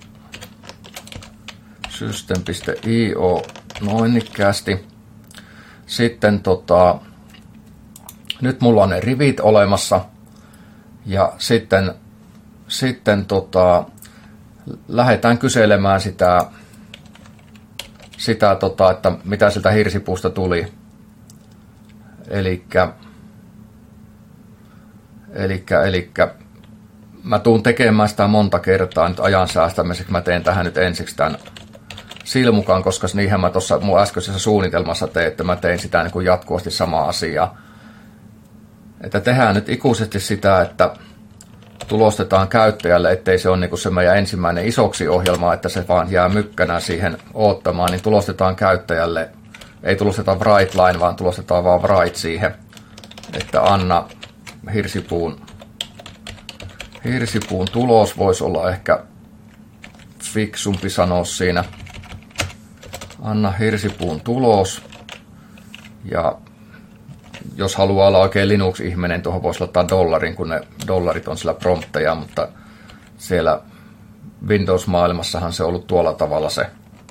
system.io noin nikkäästi. Sitten tota, nyt mulla on ne rivit olemassa ja sitten, sitten tota, lähdetään kyselemään sitä, sitä tota, että mitä siltä hirsipuusta tuli. Elikkä, elikkä, elikkä mä tuun tekemään sitä monta kertaa nyt ajan säästämiseksi. Mä teen tähän nyt ensiksi tämän silmukan, koska niinhän mä tuossa mun äskeisessä suunnitelmassa tein, että mä tein sitä niin kuin jatkuvasti samaa asiaa. Että tehdään nyt ikuisesti sitä, että tulostetaan käyttäjälle, ettei se ole niin kuin se meidän ensimmäinen isoksi ohjelma, että se vaan jää mykkänä siihen oottamaan, niin tulostetaan käyttäjälle, ei tulosteta write line, vaan tulostetaan vaan write siihen, että anna hirsipuun, hirsipuun tulos, voisi olla ehkä fiksumpi sanoa siinä, anna hirsipuun tulos, ja jos haluaa olla oikein Linux-ihminen, tuohon voisi laittaa dollarin, kun ne dollarit on sillä prompteja, mutta siellä Windows-maailmassahan se on ollut tuolla tavalla se,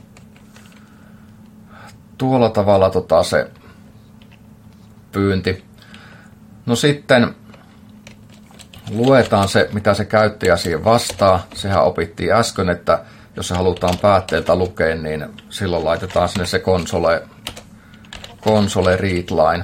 tuolla tavalla tota se pyynti. No sitten luetaan se, mitä se käyttäjä siihen vastaa. Sehän opittiin äsken, että jos se halutaan päätteeltä lukea, niin silloin laitetaan sinne se console, console readline.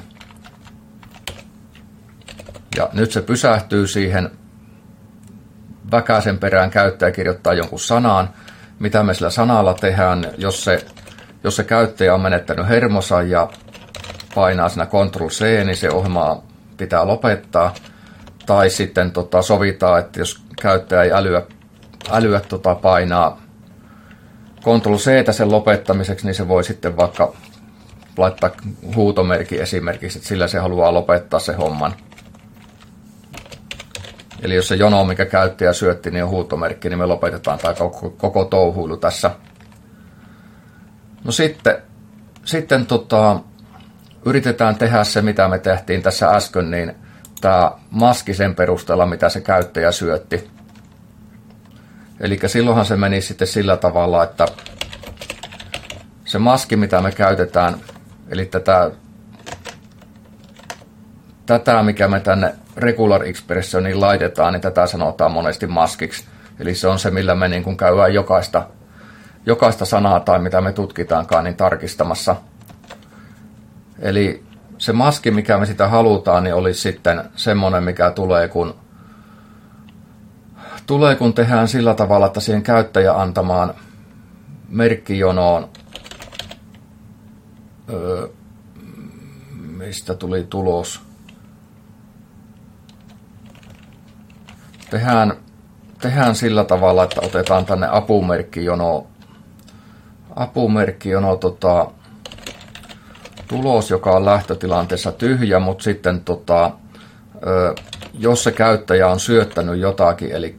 Ja nyt se pysähtyy siihen. Väkäsen perään käyttäjä kirjoittaa jonkun sanan. Mitä me sillä sanalla tehdään, jos se, jos se käyttäjä on menettänyt hermonsa ja painaa siinä control C, niin se ohjelma pitää lopettaa. Tai sitten tota, sovitaan, että jos käyttäjä ei älyä, älyä tota, painaa control C sen lopettamiseksi, niin se voi sitten vaikka laittaa huutomerkin esimerkiksi, että sillä se haluaa lopettaa se homman. Eli jos se jono, mikä käyttäjä syötti, niin on huutomerkki, niin me lopetetaan tämä koko, koko touhuilu tässä. No sitten, sitten tota, yritetään tehdä se, mitä me tehtiin tässä äsken, niin tämä maski sen perusteella, mitä se käyttäjä syötti. Eli silloinhan se meni sitten sillä tavalla, että se maski, mitä me käytetään, eli tätä, tätä mikä me tänne Regular Expressioniin laitetaan, niin tätä sanotaan monesti maskiksi. Eli se on se, millä me niin kuin käydään jokaista, jokaista sanaa tai mitä me tutkitaankaan, niin tarkistamassa. Eli se maski, mikä me sitä halutaan, niin olisi sitten semmoinen, mikä tulee, kun, tulee, kun tehdään sillä tavalla, että siihen käyttäjä antamaan merkkijonoon, öö, mistä tuli tulos, tehdään, tehdään sillä tavalla, että otetaan tänne apumerkkijono, apumerkkijono tota, tulos, joka on lähtötilanteessa tyhjä, mutta sitten tota, ö, jos se käyttäjä on syöttänyt jotakin, eli,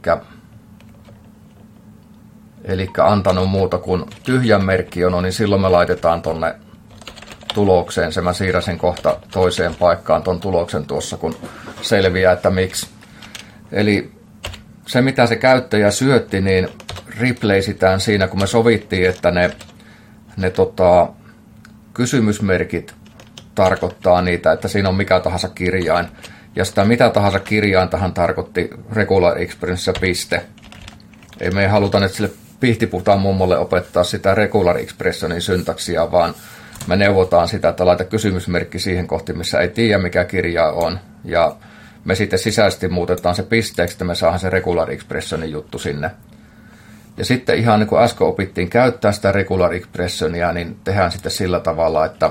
eli antanut muuta kuin tyhjän merkkijono, niin silloin me laitetaan tonne tulokseen. Se mä siirrän sen kohta toiseen paikkaan ton tuloksen tuossa, kun selviää, että miksi. Eli se, mitä se käyttäjä syötti, niin replaysitään siinä, kun me sovittiin, että ne, ne tota, kysymysmerkit tarkoittaa niitä, että siinä on mikä tahansa kirjain. Ja sitä mitä tahansa kirjaintahan tarkoitti Regular Expressionissä piste. Ei me ei haluta nyt sille pihtipuhtaan mummolle opettaa sitä Regular Expressionin syntaksia, vaan me neuvotaan sitä, että laita kysymysmerkki siihen kohti, missä ei tiedä mikä kirja on. Ja me sitten sisäisesti muutetaan se pisteeksi, että me saadaan se Regular Expressionin juttu sinne. Ja sitten ihan niin kuin äsken opittiin käyttää sitä regular expressionia, niin tehdään sitten sillä tavalla, että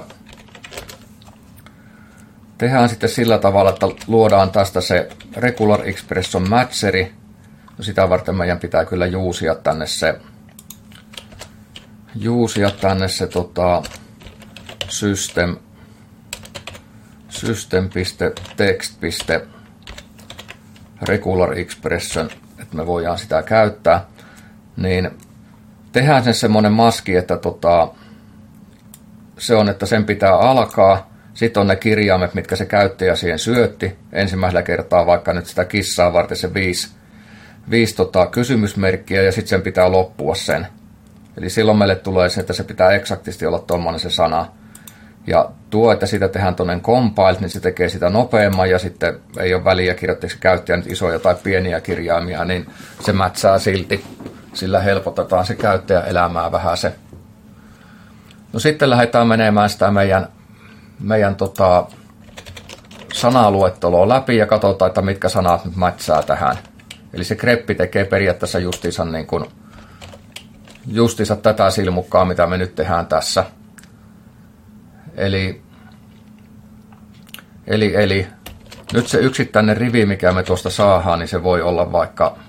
tehdään sitten sillä tavalla, että luodaan tästä se regular expression matcheri. No sitä varten meidän pitää kyllä juusia tänne se juusia tänne se tota, system system.text.regular expression, että me voidaan sitä käyttää, niin tehdään sen semmoinen maski, että tota, se on, että sen pitää alkaa, sitten on ne kirjaimet, mitkä se käyttäjä siihen syötti, ensimmäisellä kertaa vaikka nyt sitä kissaa varten se viisi, viisi tota, kysymysmerkkiä, ja sitten sen pitää loppua sen. Eli silloin meille tulee se, että se pitää eksaktisti olla tuommoinen se sana. Ja tuo, että siitä tehdään tuollainen compiled, niin se tekee sitä nopeamman, ja sitten ei ole väliä, kirjoittaako se käyttäjä nyt isoja tai pieniä kirjaimia, niin se mätsää silti. Sillä helpotetaan se käyttäjän elämää vähän se. No sitten lähdetään menemään sitä meidän, meidän tota, sanaluetteloa läpi ja katsotaan, että mitkä sanat nyt mätsää tähän. Eli se greppi tekee periaatteessa justiinsa, niin kuin, justiinsa tätä silmukkaa, mitä me nyt tehdään tässä. Eli, eli, eli nyt se yksittäinen rivi, mikä me tuosta saadaan, niin se voi olla vaikka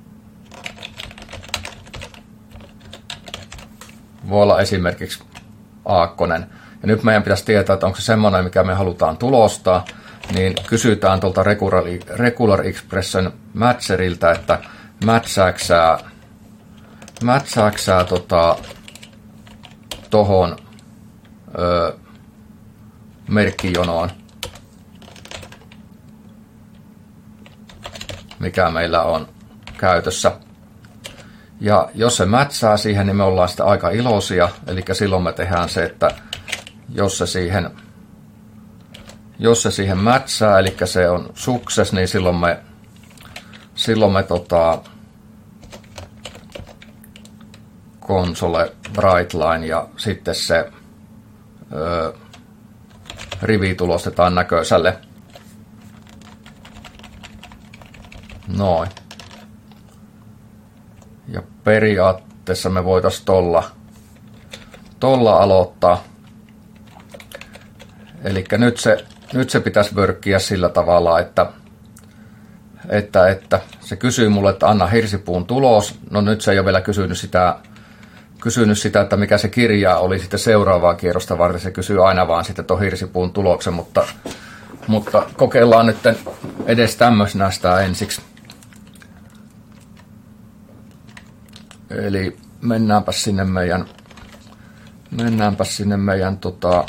voi olla esimerkiksi aakkonen. Ja nyt meidän pitäisi tietää, että onko se semmoinen, mikä me halutaan tulostaa, niin kysytään tuolta regular, regular expression matcheriltä, että mätsääksää, mätsääksää tota, tohon öö, merkkijonoon, mikä meillä on käytössä. Ja jos se mätsää siihen, niin me ollaan sitä aika iloisia, eli silloin me tehdään se, että jos se siihen, jos se siihen mätsää, eli se on success, niin silloin me, silloin me tota, console brightline ja sitten se ö, rivi tulostetaan näköiselle. Noin. Ja periaatteessa me voitaisiin tolla, tolla aloittaa. Eli nyt se, nyt se pitäisi vörkkiä sillä tavalla, että, että, että se kysyy mulle, että anna hirsipuun tulos. No nyt se ei ole vielä kysynyt sitä, kysynyt sitä, että mikä se kirja oli sitten seuraavaa kierrosta varten. Se kysyy aina vaan sitten tuon hirsipuun tuloksen, mutta, mutta kokeillaan nyt edes tämmöisenä sitä ensiksi. Eli mennäänpä sinne meidän, mennäänpä sinne meidän tota,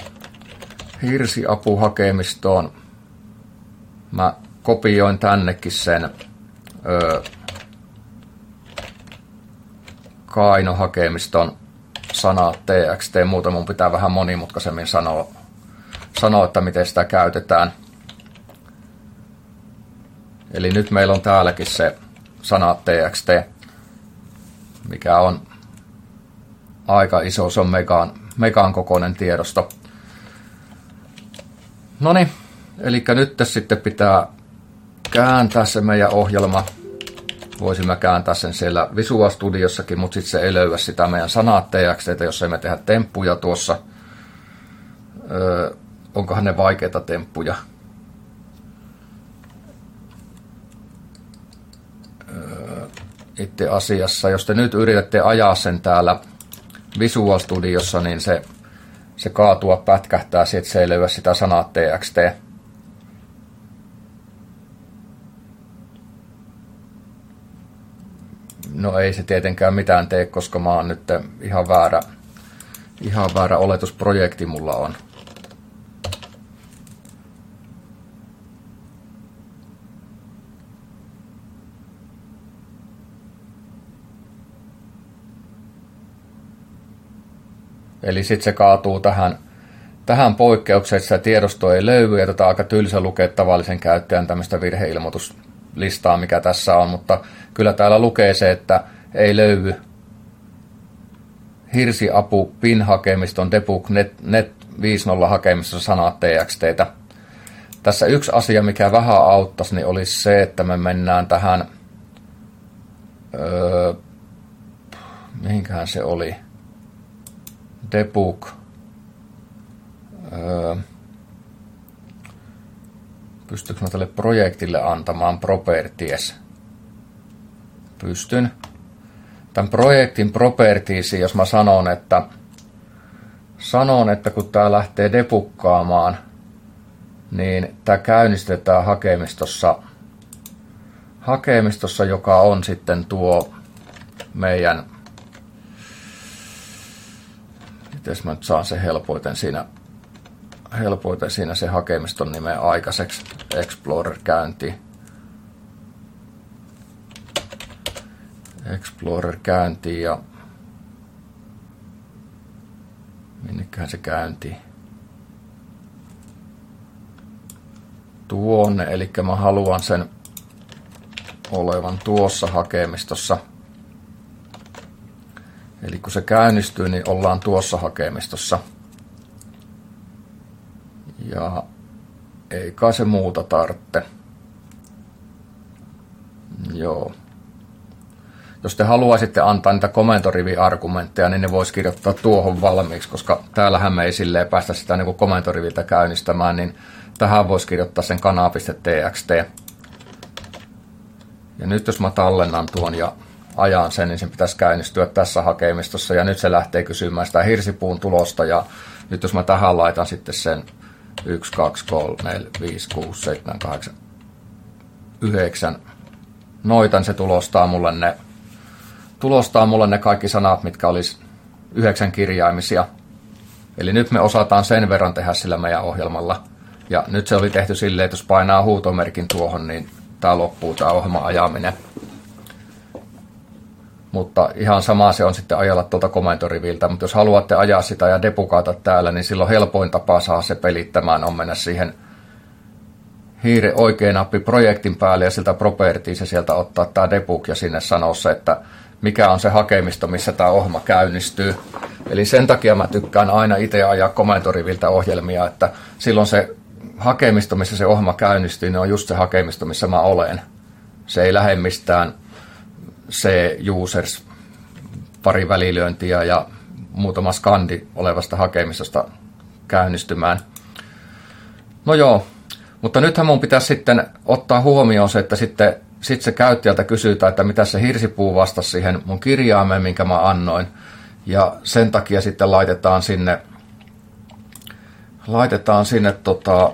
hirsiapuhakemistoon. Mä kopioin tännekin sen öö, Kaino-hakemiston sanat txt. Muuten mun pitää vähän monimutkaisemmin sanoa, sanoa, että miten sitä käytetään. Eli nyt meillä on täälläkin se sanat txt, mikä on aika iso, se on megaan, megaan kokoinen tiedosto. Noniin, eli nyt sitten pitää kääntää se meidän ohjelma. Voisimme kääntää sen siellä Visual Studiossakin, mutta sitten se ei löyä sitä meidän sanat txt:tä, jos ei me tehdä temppuja tuossa. Öö, onkohan ne vaikeita temppuja? Öö, itse asiassa, jos te nyt yritätte ajaa sen täällä Visual Studiossa, niin se, se kaatua pätkähtää, että se ei löyä sitä sanat txt. No ei se tietenkään mitään tee, koska mä oon nyt ihan väärä, ihan väärä oletusprojekti mulla on. Eli sitten se kaatuu tähän, tähän poikkeukseen, että sitä tiedostoa ei löydy, ja tätä on aika tylsä lukea tavallisen käyttäjän tämmöistä virheilmoituslistaa, mikä tässä on, mutta kyllä täällä lukee se, että ei löydy hirsiapu pin-hakemiston debug net, net viisikymmentä hakemissa sanat txt:tä. Tässä yksi asia, mikä vähän auttaisi, niin olisi se, että me mennään tähän öö, mihinkähän se oli, debug, öö, pystyykö mä tälle projektille antamaan properties? Pystyn. Tämän projektin propertiesiin, jos mä sanon, että sanon, että kun tää lähtee debuggaamaan, niin tää käynnistetään hakemistossa, hakemistossa, joka on sitten tuo meidän, miten mä nyt saan se helpoiten siinä, helpoiten siinä se hakemiston nimen aikaiseksi, Explorer käynti. Explorer käyntiin ja minneköhän se käyntiin? Tuonne, eli mä haluan sen olevan tuossa hakemistossa. Eli kun se käynnistyy, niin ollaan tuossa hakemistossa. Ja ei kai se muuta tarvitse. Joo. Jos te haluaisitte antaa niitä komentorivi-argumentteja, niin ne voisi kirjoittaa tuohon valmiiksi, koska täällähän me ei silleen päästä sitä niin komentoriviltä käynnistämään, niin tähän voisi kirjoittaa sen kana.txt. Ja nyt jos mä tallennan tuon ja ajan sen, niin sen pitäisi käynnistyä tässä hakemistossa. Ja nyt se lähtee kysymään sitä hirsipuun tulosta. Ja nyt jos mä tähän laitan sitten sen yksi, kaksi, kolme, neljä, viisi, kuusi, seitsemän, kahdeksan, yhdeksän noitan, se tulostaa mulle ne, tulostaa mulle ne kaikki sanat, mitkä olisi yhdeksän kirjaimisia. Eli nyt me osataan sen verran tehdä sillä meidän ohjelmalla. Ja nyt se oli tehty silleen, että jos painaa huutomerkin tuohon, niin tää loppuu tää ohjelman ajaminen. Mutta ihan sama se on sitten ajalla tuolta komentoriviltä. Mutta jos haluatte ajaa sitä ja debugata täällä, niin silloin helpoin tapa saa se pelittämään on mennä siihen hiire oikea nappi projektin päälle ja siltä properties ja sieltä ottaa tää debug ja sinne sanoa se, että mikä on se hakemisto, missä tämä ohjelma käynnistyy. Eli sen takia mä tykkään aina itse ajaa komentoriviltä ohjelmia, että silloin se hakemisto, missä se ohjelma käynnistyy, niin on just se hakemisto, missä mä olen. Se ei lähde mistään C-users, pari välilyöntiä ja muutama skandi olevasta hakemistosta käynnistymään. No joo, mutta nythän mun pitäisi sitten ottaa huomioon se, että sitten sit se käyttäjältä kysytään, että mitä se hirsipuu vastasi siihen mun kirjaimeen, minkä mä annoin. Ja sen takia sitten laitetaan sinne, laitetaan sinne tota,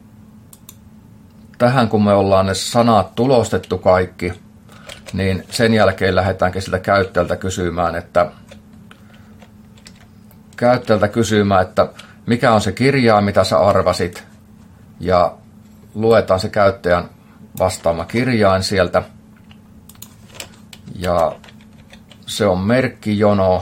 tähän kun me ollaan ne sanat tulostettu kaikki, niin sen jälkeen lähdetäänkin siltä käyttäjältä kysymään, että käyttäjältä kysymään, että mikä on se kirjain, mitä sä arvasit, ja luetaan se käyttäjän vastaama kirjain sieltä, ja se on merkkijono,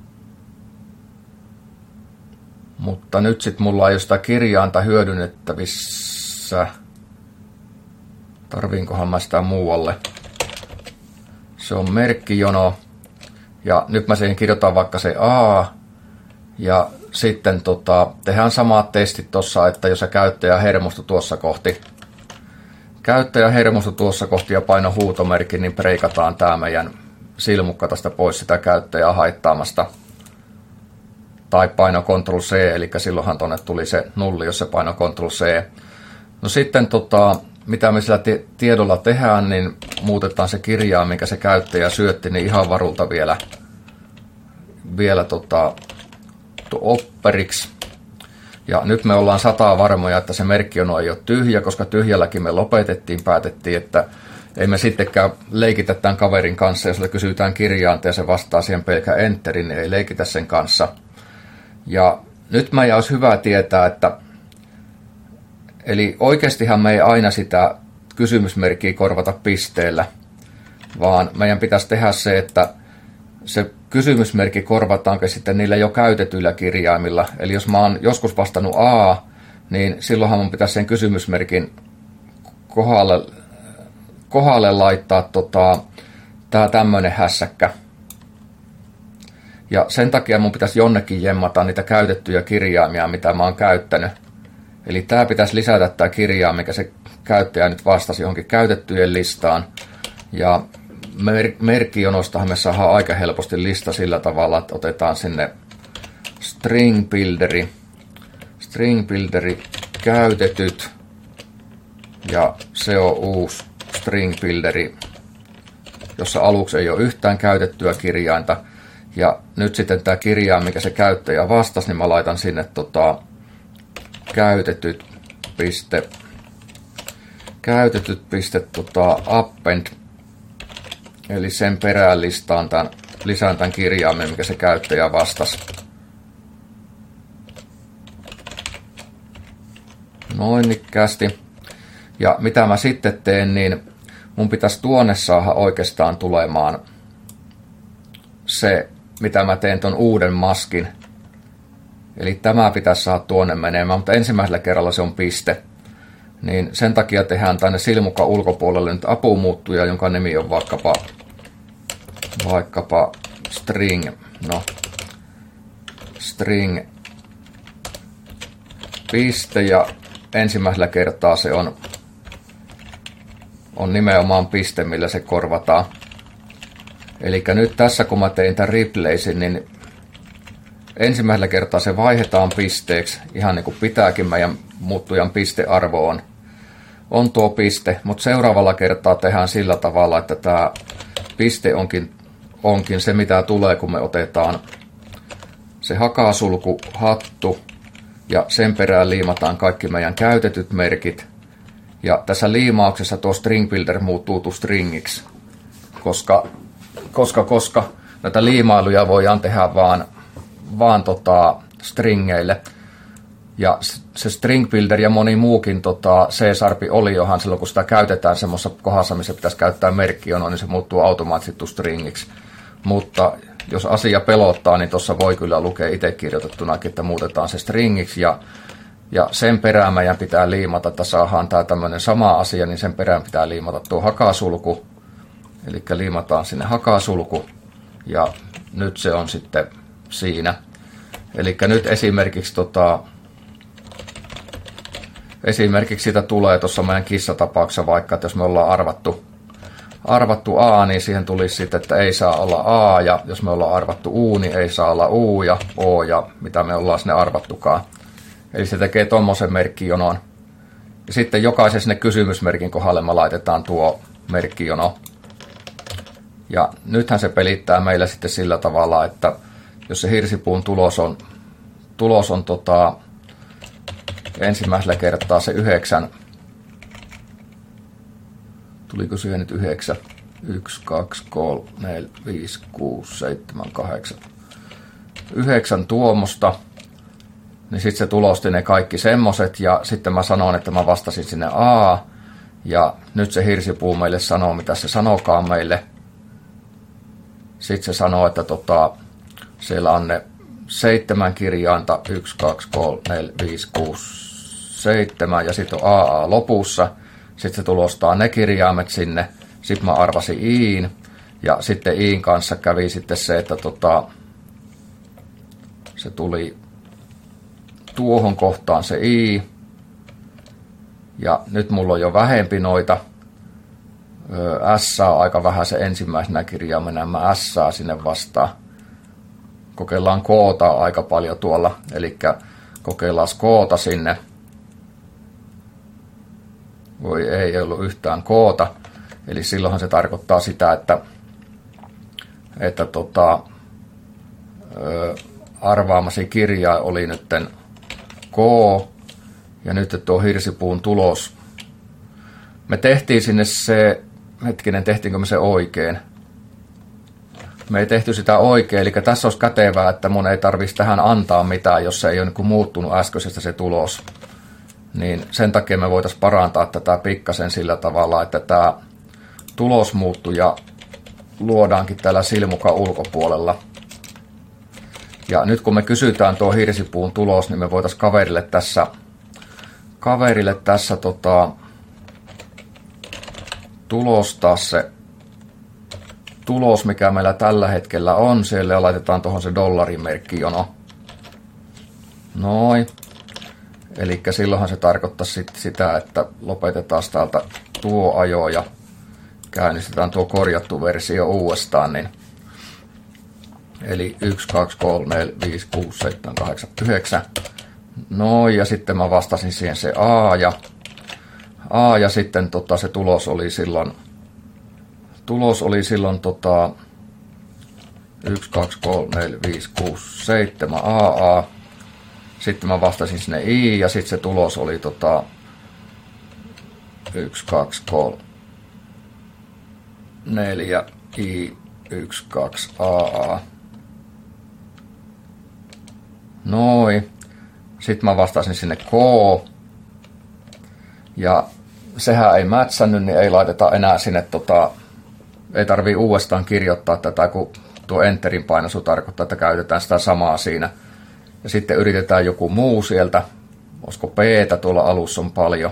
mutta nyt sitten mulla ei ole sitä kirjainta hyödynnettävissä. Tarviinkohan mä sitä muualle? Se on merkkijono. Ja nyt mä siihen kirjoitan vaikka se A. Ja sitten tota, tehdään samat testit tuossa, että jos se käyttäjä hermostui tuossa kohti. Käyttäjä hermostui tuossa kohti ja paino huutomerkin, niin preikataan tää meidän silmukka tästä pois sitä käyttäjää haittaamasta. Tai paino Ctrl C, eli silloinhan tuonne tuli se nulli, jos se paino Ctrl C. No sitten tota, mitä me sillä tiedolla tehdään, niin muutetaan se kirjaa, minkä se käyttäjä syötti, niin ihan varulta vielä, vielä tota, opperiksi. Ja nyt me ollaan sataa varmoja, että se merkkijono ei ole tyhjä, koska tyhjälläkin me lopetettiin, päätettiin, että ei me sittenkään leikitä tämän kaverin kanssa, jos kysytään kirjainta ja se vastaa siihen pelkä enterin, niin ei leikitä sen kanssa. Ja nyt meidän olisi hyvä tietää, että eli oikeastihan me ei aina sitä kysymysmerkkiä korvata pisteellä, vaan meidän pitäisi tehdä se, että se kysymysmerkki korvataanko sitten niillä jo käytetyillä kirjaimilla. Eli jos mä oon joskus vastannut A, niin silloinhan mun pitäisi sen kysymysmerkin kohdalle, kohdalle laittaa tota, tää tämmönen hässäkkä. Ja sen takia mun pitäisi jonnekin jemmata niitä käytettyjä kirjaimia, mitä mä oon käyttänyt. Eli tää pitäisi lisätä tää kirjain, mikä se käyttäjä nyt vastasi johonkin käytettyjen listaan. Ja mer- merkkijonostahan me saadaan aika helposti lista sillä tavalla, että otetaan sinne string builderi, string builderi käytetyt, ja se on uusi string builderi, jossa aluksi ei ole yhtään käytettyä kirjainta. Ja nyt sitten tämä kirjain, mikä se käyttäjä vastasi, niin mä laitan sinne tota, käytetyt piste, käytetyt piste tota, append, eli sen perään listaan tämän, lisään tämän kirjaimen, mikä se käyttäjä vastasi. Noin nikkäästi. Ja mitä mä sitten teen, niin mun pitäisi tuonne saada oikeastaan tulemaan se, mitä mä teen ton uuden maskin. Eli tämä pitäisi saada tuonne menemään, mutta ensimmäisellä kerralla se on piste. Niin sen takia tehdään tänne silmukan ulkopuolelle nyt apumuuttuja, jonka nimi on vaikkapa, vaikkapa string. No, string piste, ja ensimmäisellä kertaa se on, on nimenomaan piste, millä se korvataan. Eli nyt tässä kun mä tein tämän replacen, niin ensimmäisellä kertaa se vaihdetaan pisteeksi, ihan niin kuin pitääkin, meidän muuttujan pistearvo on, on tuo piste, mutta seuraavalla kertaa tehdään sillä tavalla, että tämä piste onkin, onkin se, mitä tulee, kun me otetaan se hakasulku, hattu, ja sen perään liimataan kaikki meidän käytetyt merkit. Ja tässä liimauksessa tuo string builder muuttuu to stringiksi, koska, koska, koska näitä liimailuja voidaan tehdä vaan, vaan tota stringeille. Ja se string builder ja moni muukin tota, C-sharpi oli johan silloin, kun sitä käytetään semmoisessa kohdassa, missä pitäisi käyttää merkkijonoa, niin se muuttuu automaattisesti to stringiksi. Mutta jos asia pelottaa, niin tuossa voi kyllä lukea itse kirjoitettunakin, että muutetaan se stringiksi, ja, ja sen perään meidän pitää liimata, että saadaan tämä tämmöinen sama asia, niin sen perään pitää liimata tuo hakasulku, eli liimataan sinne hakasulku, ja nyt se on sitten siinä. Eli nyt esimerkiksi, tota, esimerkiksi siitä tulee tuossa meidän kissatapauksessa vaikka, että jos me ollaan arvattu, arvattu A, niin siihen tulisi sitten, että ei saa olla A, ja jos me ollaan arvattu U, niin ei saa olla U ja O, ja mitä me ollaan sinne arvattukaan. Eli se tekee tommosen merkkijonon. Ja sitten jokaisen sinne kysymysmerkin kohdalle me laitetaan tuo merkkijono. Ja nythän se pelittää meillä sitten sillä tavalla, että jos se hirsipuun tulos on, tulos on tota, ensimmäisellä kertaa se yhdeksän, tuliko siihen nyt yhdeksän? yksi, kaksi, kolme, neljä, viisi, kuusi, seitsemän, kahdeksan. Yhdeksän tuomosta. Niin sitten se tulosti ne kaikki semmoset. Ja sitten mä sanon, että mä vastasin sinne A. Ja nyt se hirsipuu meille sanoo, mitä se sanokaan meille. Sitten se sanoo, että tota, siellä on ne seitsemän kirjainta. yksi, kaksi, kolme, neljä, viisi, kuusi, seitsemän. Ja sitten on A A lopussa. Sitten se tulostaa ne kirjaimet sinne. Sitten mä arvasin Iin. Ja sitten Iin kanssa kävi sitten se, että tota, se tuli tuohon kohtaan se I. Ja nyt mulla on jo vähempi noita. S on aika vähän se ensimmäisenä kirjaimena. Mä S sinne vastaan. Kokeillaan koota aika paljon tuolla. Eli kokeillaan koota sinne. Voi ei, ei ollut yhtään koota. Eli silloinhan se tarkoittaa sitä, että, että tota, ö, arvaamasi kirjain oli nytten K. Ja nyt tuo hirsipuun tulos. Me tehtiin sinne se, hetkinen, tehtiinkö me se oikein? Me ei tehty sitä oikein, eli tässä olisi kätevää, että mun ei tarvitsisi tähän antaa mitään, jos se ei ole niin kuin muuttunut äskeisestä se tulos. Niin sen takia me voitaisiin parantaa tätä pikkasen sillä tavalla, että tämä tulosmuuttuja luodaankin täällä silmukan ulkopuolella. Ja nyt kun me kysytään tuo hirsipuun tulos, niin me voitaisiin kaverille tässä, kaverille tässä tota, tulostaa se tulos, mikä meillä tällä hetkellä on. Siellä laitetaan tuohon se dollarimerkkijono. Noin. Eli silloinhan se tarkoittaa sit sitä, että lopetetaan täältä tuo ajo ja käynnistetään tuo korjattu versio uudestaan, niin eli yksi, kaksi, kolme, neljä, viisi, kuusi, seitsemän, kahdeksan, yhdeksän. No ja sitten mä vastasin siihen se A ja, A ja sitten tota, se tulos oli silloin, tulos oli silloin tota, yksi, kaksi, kolme, neljä, viisi, kuusi, seitsemän A A. Sitten mä vastasin sinne I ja sitten se tulos oli tota, yksi, kaksi, kolme, neljä I, yksi, kaksi A A. Noin. Sitten mä vastasin sinne K. Ja sehän ei mätsännyt, niin ei laiteta enää sinne, tota, ei tarvii uudestaan kirjoittaa tätä, kun tuo enterin painosu tarkoittaa, että käytetään sitä samaa siinä. Ja sitten yritetään joku muu sieltä. Olisiko P:tä tuolla alussa on paljon.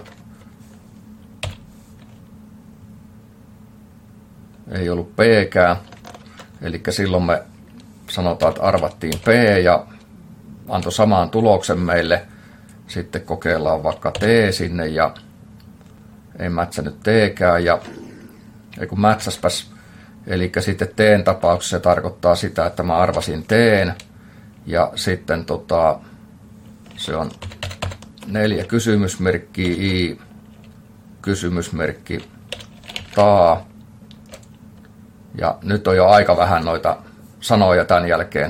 Ei ollut P:kään. Eli silloin me sanotaan, että arvattiin P ja antoi samaan tuloksen meille. Sitten kokeillaan vaikka T sinne ja ei mätsänyt T:kään. Ja ei kun mätsäspäs. Eli sitten T:n tapauksessa se tarkoittaa sitä, että mä arvasin T:n. Ja sitten tota, se on neljä kysymysmerkkiä, I, kysymysmerkki, taa. Ja nyt on jo aika vähän noita sanoja tämän jälkeen.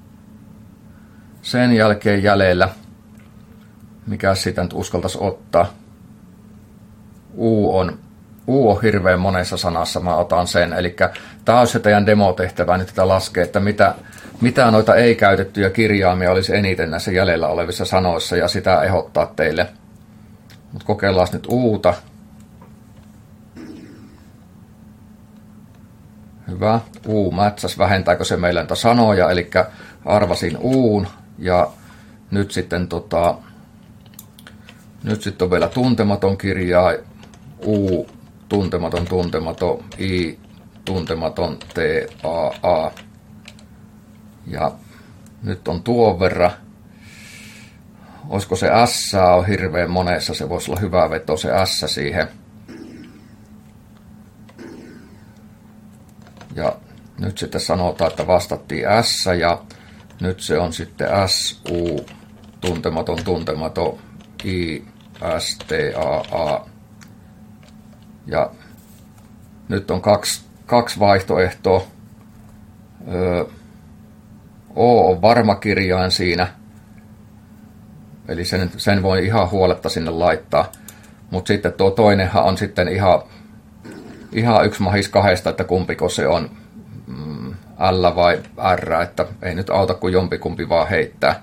Sen jälkeen jäljellä, mikä sitä nyt uskaltaisi ottaa. U on, U on hirveän monessa sanassa, mä otan sen. Eli tämä on se teidän demotehtävä nyt tätä laskee, että mitä, mitä noita ei-käytettyjä kirjaimia olisi eniten näissä jäljellä olevissa sanoissa ja sitä ehdottaa teille. Mutta kokeillaan nyt Uta. Hyvä. U mätsäs, vähentääkö se meillä näitä sanoja, eli arvasin Uun ja nyt sitten, tota, nyt sitten on vielä tuntematon kirjaa, U, tuntematon, tuntematon, I, tuntematon, T, A, A. Ja nyt on tuon verran. Olisiko se S on hirveän monessa, se voisi olla hyvä veto se S siihen. Ja nyt sitten sanotaan, että vastattiin S ja nyt se on sitten S, U, tuntematon, tuntematon, I, S, T, A, A. Ja nyt on kaksi, kaksi vaihtoehtoa. Öö, O on varma kirjain siinä. Eli sen, sen voi ihan huoletta sinne laittaa. Mutta sitten tuo toinenhan on sitten ihan, ihan yksi mahis kahdesta, että kumpiko se on. Mm, L vai R, että ei nyt auta kuin jompikumpi vaan heittää.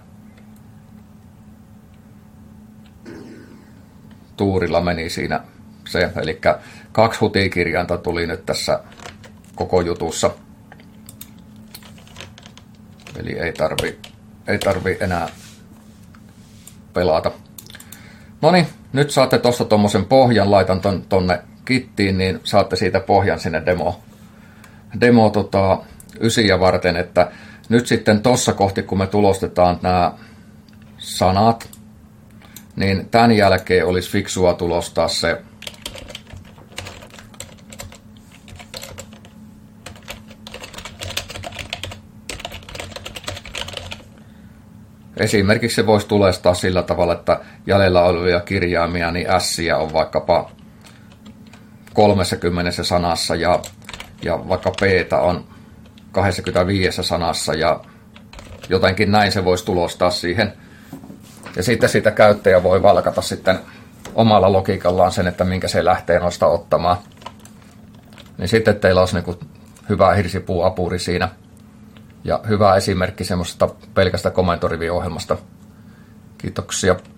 Tuurilla meni siinä se, eli kaksi hutikirjainta tuli nyt tässä koko jutussa. Eli ei tarvi, ei tarvi enää pelata. Noniin, nyt saatte tuosta tuommoisen pohjan, laitan ton, tonne kittiin, niin saatte siitä pohjan sinne demo, demo tota, ysiä varten, että nyt sitten tuossa kohti, kun me tulostetaan nämä sanat, niin tämän jälkeen olisi fiksua tulostaa se esimerkiksi se voisi tulestaa sillä tavalla, että jäljellä olevia kirjaimia, niin ässiä on vaikkapa kolmekymmentä sanassa ja, ja vaikka P:tä on kaksikymmentäviisi sanassa ja jotenkin näin se voisi tulostaa siihen. Ja sitten sitä käyttäjä voi valkata sitten omalla logiikallaan sen, että minkä se lähtee noista ottamaan. Niin sitten teillä olisi niin kuin hyvä hirsipuuapuri siinä. Ja hyvä esimerkki semmoisesta pelkästä komentoriviohjelmasta. Kiitoksia.